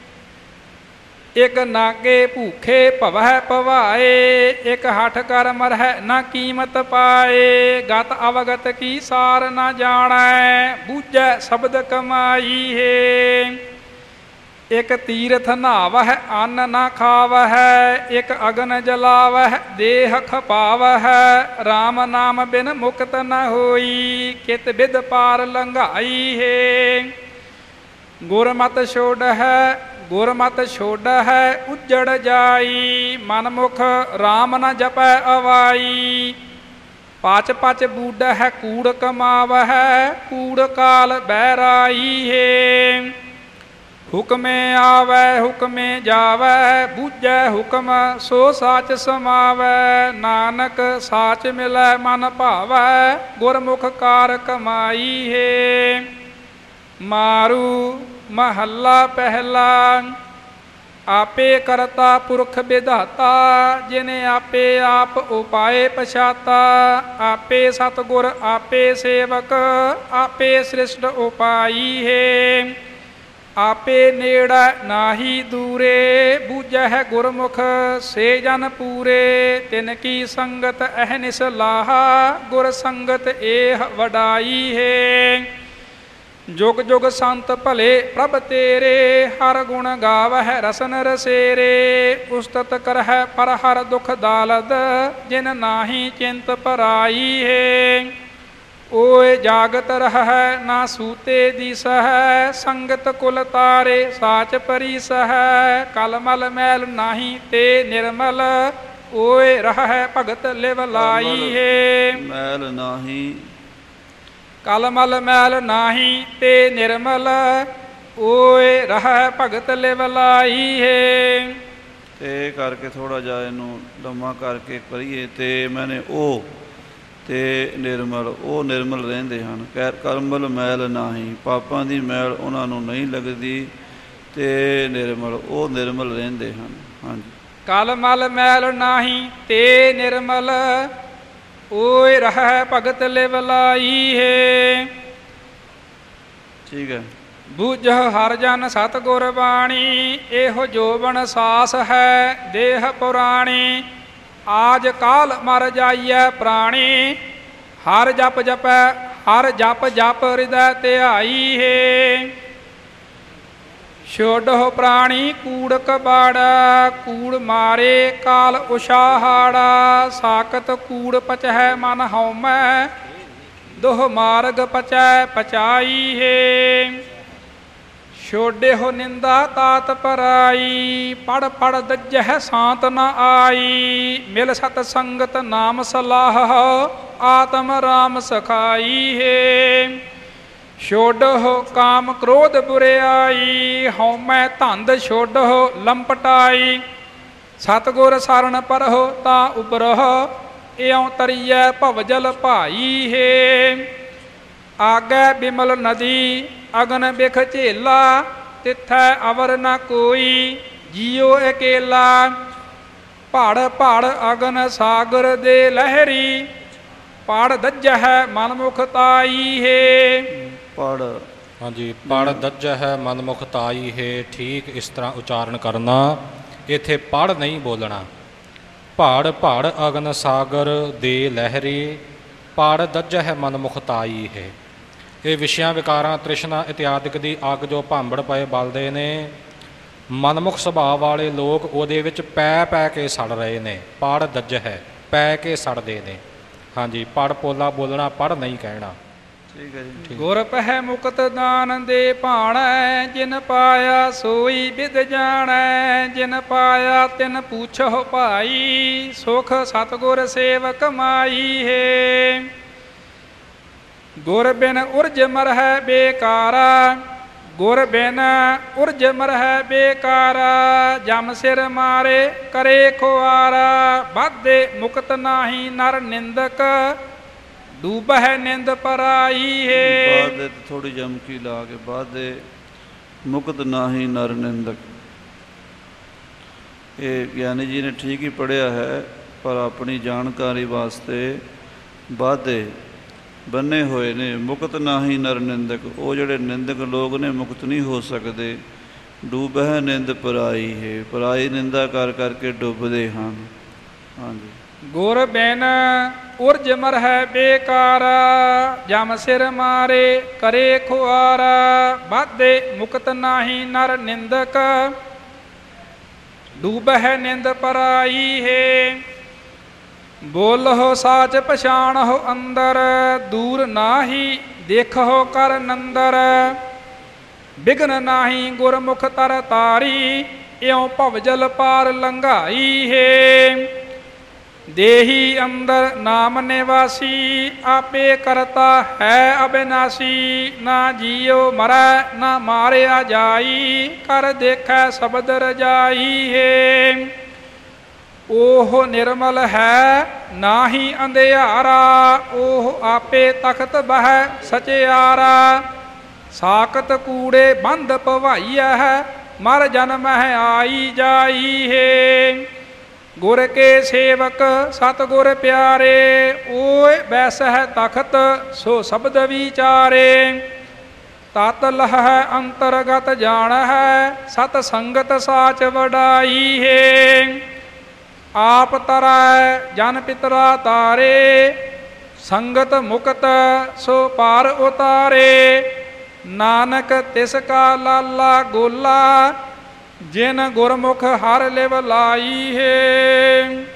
Speaker 3: ਇਕ ਨਾਗੇ ਭੂਖੇ ਭਵਹਿ ਭਵਾਏ, ਇਕ ਹਠ ਕਰ ਮਰਹਿ ਨਾ ਕੀਮਤ ਪਾਏ। ਗਤ ਅਵਗਤ ਕੀ ਸਾਰ ਨਾ ਜਾਣੈ, ਬੂਝੈ ਸ਼ਬਦ ਕਮਾਈ ਹੈ। ਇਕ ਤੀਰਥ ਨਹਾਵਹਿ ਅੰਨ ਨਾ ਖਾਵਹਿ, ਇਕ ਅਗਨ ਜਲਾਵਹਿ ਦੇਹ ਖਪਾਵਹਿ। ਰਾਮ ਨਾਮ ਬਿਨ ਮੁਕਤ ਨ ਹੋਈ, ਕਿਤ ਬਿਦ ਪਾਰ ਲੰਘਾਈ ਹੈ। ਗੁਰਮਤਿ ਛੋੜ ਹੈ ਗੁਰਮਤਿ ਛੋੜ ਹੈ ਉਜੜ ਜਾਈ, ਮਨਮੁਖ RAM ਨ ਜਪੈ ਅਵਾਈ। ਪਾਚ ਪਚ ਬੂਡ ਹੈ ਕੂੜ ਕਮਾਵਹਿ, ਕੂੜ ਕਾਲ ਬਹਿਰਾਈ ਹੈ। ਹੁਕਮੇ ਆਵੈ ਹੁਕਮੇ ਜਾਵੈ, ਬੂਝੈ ਹੁਕਮ ਸੋ ਸਾਚ ਸਮਾਵੈ। ਨਾਨਕ ਸਾਚ ਮਿਲੈ ਮਨ ਭਾਵੈ, ਗੁਰਮੁਖ ਕਾਰ ਕਮਾਈ ਹੈ। ਮਾਰੂ ਮਹੱਲਾ ਪਹਿਲਾ। ਆਪੇ ਕਰਤਾ ਪੁਰਖ ਵਿਧਾਤਾ, ਜਿਨੇ ਆਪੇ ਆਪ ਉਪਾਏ ਪਛਾਤਾ। ਆਪੇ ਸਤਿਗੁਰ ਆਪੇ ਸੇਵਕ, ਆਪੇ ਸ੍ਰਿਸ਼ਟ ਉਪਾਈ ਹੈ। ਆਪੇ ਨੇੜਾ ਨਾਹੀ ਦੂਰੇ, ਬੂਝੈ ਗੁਰਮੁਖ ਸੇ ਜਨ ਪੂਰੇ। ਤਿਨ ਕੀ ਸੰਗਤ ਅਹਨਿਸ ਲਾਹਾ, ਗੁਰ ਸੰਗਤ ਏਹ ਵਡਾਈ ਹੈ। ਜੁਗ ਜੁਗ ਸੰਤ ਭਲੇ ਪ੍ਰਭ ਤੇਰੇ, ਹਰ ਗੁਣ ਗਾਵਹਿ ਰਸਨ ਰਸੇਰੇ। ਉਸਤਤ ਕਰਹਿ ਪਰ ਹਰ ਦੁਖ ਦਾਲਦ, ਜਿਨ ਨਾਹੀ ਚਿੰਤ ਪਰਾਈ ਹੈ। ਓਏ ਜਾਗਤ ਰਹਿ ਨਾ ਸੂਤੇ ਦਿਸਹਿ, ਸੰਗਤ ਕੁਲ ਤਾਰੇ ਸਾਚ ਪਰੀਸਹਿ। ਕਲ ਮਲ ਮੈਲ ਨਾਹੀ ਤੇ ਨਿਰਮਲ, ਓਏ ਰਹਿ ਭਗਤ ਲਿਵ ਲਾਈ ਹੈ।
Speaker 4: ਮੈਲ ਨਾਹੀ
Speaker 3: ਕਲ ਮਲ ਮੈਲ ਨਾਹੀ ਤੇ ਨਿਰਮਲ, ਓਏ ਰਹਿ ਭਗਤ ਲਿਵ ਲਾਈ ਹੈ।
Speaker 4: ਤੇ ਕਰਕੇ ਥੋੜਾ ਜਿਹਾ ਇਹਨੂੰ ਲੰਮਾ ਕਰਕੇ ਕਰੀਏ। ਤੇ ਮੈਨੇ ਉਹ ਤੇ ਨਿਰਮਲ, ਉਹ ਨਿਰਮਲ ਰਹਿੰਦੇ ਹਨ। ਕੈ ਕਰਮਲ ਮੈਲ ਨਾਹੀ, ਪਾਪਾਂ ਦੀ ਮੈਲ ਉਹਨਾਂ ਨੂੰ ਨਹੀਂ ਲੱਗਦੀ। ਤੇ ਨਿਰਮਲ, ਉਹ ਨਿਰਮਲ ਰਹਿੰਦੇ ਹਨ। ਹਾਂਜੀ।
Speaker 3: ਕਲ ਮਲ ਮੈਲ ਨਾਹੀ ਤੇ ਨਿਰਮਲ, ਓਏ ਰਹਿ ਭਗਤ ਲਿਵ ਲਾਈ ਹੈ।
Speaker 4: ਠੀਕ ਹੈ।
Speaker 3: ਬੁਝ ਹਰ ਜਨ ਸਤਿਗੁਰ ਬਾਣੀ, ਇਹੋ ਜੋਬਨ ਸਾਸ ਹੈ ਦੇਹ ਪੁਰਾਣੀ। ਆਜ ਕਾਲ ਮਰ ਜਾਈਐ ਪ੍ਰਾਣੀ, ਹਰ ਜਪ ਜਪੈ ਹਰ ਜਪ ਜਪ ਹਿਰਦੈ ਧਿਆਈ ਹੈ। ਛੋਡੋ ਪ੍ਰਾਣੀ ਕੂੜ ਕਬਾੜਾ, ਕੂੜ ਮਾਰੇ ਕਾਲ ਉਸ਼ਾਹਾੜਾ। ਸਾਕਤ ਕੂੜ ਪਚਹਿ ਮਨ ਹਉਮੈ, ਦੋਹ ਮਾਰਗ ਪਚੈ ਪਚਾਈ ਹੈ। ਛੋਡਿਓ ਨਿੰਦਾ ਤਾਤ ਪਰਾਈ, ਪੜ ਪੜ ਦੱਜਹਿ ਸਾਂਤ ਨ ਆਈ। ਮਿਲ ਸਤ ਸੰਗਤ ਨਾਮ ਸਲਾਹ, ਆਤਮ ਰਾਮ ਸਖਾਈ ਹੈ। ਛੋਡੋ ਕਾਮ ਕ੍ਰੋਧ ਬੁਰਿਆਈ, ਹਉਮੈ ਧੰਦ ਛੋਡੋ ਲੰਪਟਾਈ। ਸਤਿਗੁਰ ਸਰਣ ਪਰਹੁ ਤਾਂ ਉਬਰਹੁ, ਇਉ ਤਰੀਐ ਭਵਜਲ ਭਾਈ ਹੈ। ਆਗੈ ਬਿਮਲ ਨਦੀ ਅਗਨ ਬਿਖ ਝੇਲਾ, ਤਿਥੈ ਅਵਰ ਨ ਕੋਈ ਜੀਉ ਅਕੇਲਾ। ਪੜ ਪੜ ਅਗਨ ਸਾਗਰ ਦੇ ਲਹਿਰੀ, ਪੜ ਦੱਜਹਿ ਮਨਮੁਖ ਤਾਈ ਹੈ।
Speaker 4: ਪੜ
Speaker 2: ਹਾਂਜੀ, ਪੜ ਦੱਜਹਿ ਮਨਮੁਖ ਤਾਈ ਹੈ। ਠੀਕ ਇਸ ਤਰ੍ਹਾਂ ਉਚਾਰਨ ਕਰਨਾ। ਇੱਥੇ ਪੜ ਨਹੀਂ ਬੋਲਣਾ। ਪੜ ਪੜ ਅਗਨ ਸਾਗਰ ਦੇ ਲਹਿਰੀ, ਪੜ ਦੱਜਹਿ ਮਨਮੁਖ ਤਾਈ ਹੈ। ਇਹ ਵਿਸ਼ਿਆਂ ਵਿਕਾਰਾਂ ਤ੍ਰਿਸ਼ਨਾ ਇਤਿਆਦਿਕ ਦੀ ਅੱਗ ਜੋ ਭਾਂਬੜ ਪਏ ਬਲਦੇ ਨੇ, ਮਨਮੁਖ ਸੁਭਾਅ ਵਾਲੇ ਲੋਕ ਉਹਦੇ ਵਿੱਚ ਪੈ ਪੈ ਕੇ ਸੜ ਰਹੇ ਨੇ। ਪੜ ਦੱਜਹਿ, ਪੈ ਕੇ ਸੜਦੇ ਨੇ। ਹਾਂਜੀ, ਪੜ ਪੋਲਾ ਬੋਲਣਾ, ਪੜ ਨਹੀਂ ਕਹਿਣਾ।
Speaker 4: ਠੀਕ ਹੈ ਜੀ।
Speaker 3: ਗੁਰ ਪਹਿ ਮੁਕਤ ਦਾਨ ਦੇ ਭਾਣੈ, ਜਿਨ ਪਾਇਆ ਸੋਈ ਵਿਦ ਜਾਣੈ। ਜਿਨ ਪਾਇਆ ਤਿਨ ਪੁੱਛੋ ਭਾਈ, ਸੁਖ ਸਤਿਗੁਰ ਸੇਵਕ ਮਾਈ ਹੈ। ਗੁਰ ਬਿਨ ਉਰਜ ਮਰਹਿ ਬੇਕਾਰਾ, ਗੁਰ ਬਿਨ ਉਰਜ ਮਰਹਿ ਬੇਕਾਰਾ। ਜਮ ਸਿਰ ਮਾਰੇ ਕਰੇ ਖੁਆਰਾ, ਬਾਧੇ ਮੁਕਤ ਨਾਹੀ ਨਰ ਨਿੰਦਕ। ਡੂਬਹਿ ਨਿੰਦ ਪਰਾਈ ਹੈ।
Speaker 4: ਬਾਧੇ ਥੋੜੀ ਜਮਕੀ ਲਾ ਕੇ, ਬਾਧੇ ਮੁਕਤ ਨਾਹੀ ਨਰ ਨਿੰਦਕ। ਇਹ ਗਿਆਨੀ ਜੀ ਨੇ ਠੀਕ ਹੀ ਪੜ੍ਹਿਆ ਹੈ, ਪਰ ਆਪਣੀ ਜਾਣਕਾਰੀ ਵਾਸਤੇ ਬਾਧੇ ਬੰਨੇ ਹੋਏ ਨੇ। ਮੁਕਤ ਨਾਹੀ ਨਰ ਨਿੰਦਕ, ਉਹ ਜਿਹੜੇ ਨਿੰਦਕ ਲੋਕ ਨੇ ਮੁਕਤ ਨਹੀਂ ਹੋ ਸਕਦੇ। ਡੂਬਹਿ ਨਿੰਦ ਪਰਾਈ ਹੈ, ਪਰਾਈ ਨਿੰਦਾ ਕਰ ਕਰਕੇ ਡੁੱਬਦੇ ਹਨ। ਹਾਂਜੀ।
Speaker 3: ਗੁਰ ਬਿਨ ਉਰਜ ਮਰਹਿ ਬੇਕਾਰਾ, ਜਮ ਸਿਰ ਮਾਰੇ ਕਰੇ ਖੁਆਰਾ। ਬਾਧੇ ਮੁਕਤ ਨਾਹੀ ਨਰ ਨਿੰਦਕ, ਡੂਬਹਿ ਨਿੰਦ ਪਰਾਈ ਹੈ। ਬੋਲਹੁ ਸਾਚ ਪਛਾਣਹੁ ਅੰਦਰ, ਦੂਰ ਨਾਹੀ ਦੇਖਹੁ ਕਰ ਨੰਦਰ। ਬਿਗਨ ਨਾਹੀ ਗੁਰਮੁਖ ਤਰ ਤਾਰੀ, ਇਉ ਭਵਜਲ ਪਾਰ ਲੰਘਾਈ ਹੈ। ਦੇਹੀ ਅੰਦਰ ਨਾਮ ਨਿਵਾਸੀ, ਆਪੇ ਕਰਤਾ ਹੈ ਅਬਿਨਾਸੀ। ਨਾ ਜੀਉ ਮਰੈ ਨਾ ਮਾਰਿਆ ਜਾਈ, ਕਰ ਦੇਖੈ ਸਬਦ ਰਜਾਈ ਹੈ। ਉਹ ਨਿਰਮਲ ਹੈ ਨਾਹੀ ਅੰਧਿਆਰਾ, ਉਹ ਆਪੇ ਤਖਤ ਬਹਿ ਸਚਿਆਰਾ। ਸਾਕਤ ਕੂੜੇ ਬੰਧ ਭਵਾਈਆ ਹੈ, ਮਰ ਜਨਮ ਹੈ ਆਈ ਜਾਈ ਹੈ। ਗੁਰ ਕੇ ਸੇਵਕ ਸਤਿਗੁਰ ਪਿਆਰੇ, ਓਏ ਬੈਸ ਹੈ ਤਖਤ ਸੋ ਸ਼ਬਦ ਵਿਚਾਰੇ। ਤਤ ਲਹ ਅੰਤਰਗਤ ਜਾਣ ਹੈ, ਸਤ ਸੰਗਤ ਸਾਚ ਵਡਾਈ ਹੈ। ਆਪ ਤਰੈ ਜਨ ਪਿਤਰਾ ਤਾਰੇ, ਸੰਗਤ ਮੁਕਤ ਸੋ ਪਾਰ ਉਤਾਰੇ। ਨਾਨਕ ਤਿਸ ਕਾ ਲਾਲਾ ਗੋਲਾ, ਜਿਨ ਗੁਰਮੁਖ ਹਰ ਲਿਵ ਲਾਈ ਹੈ।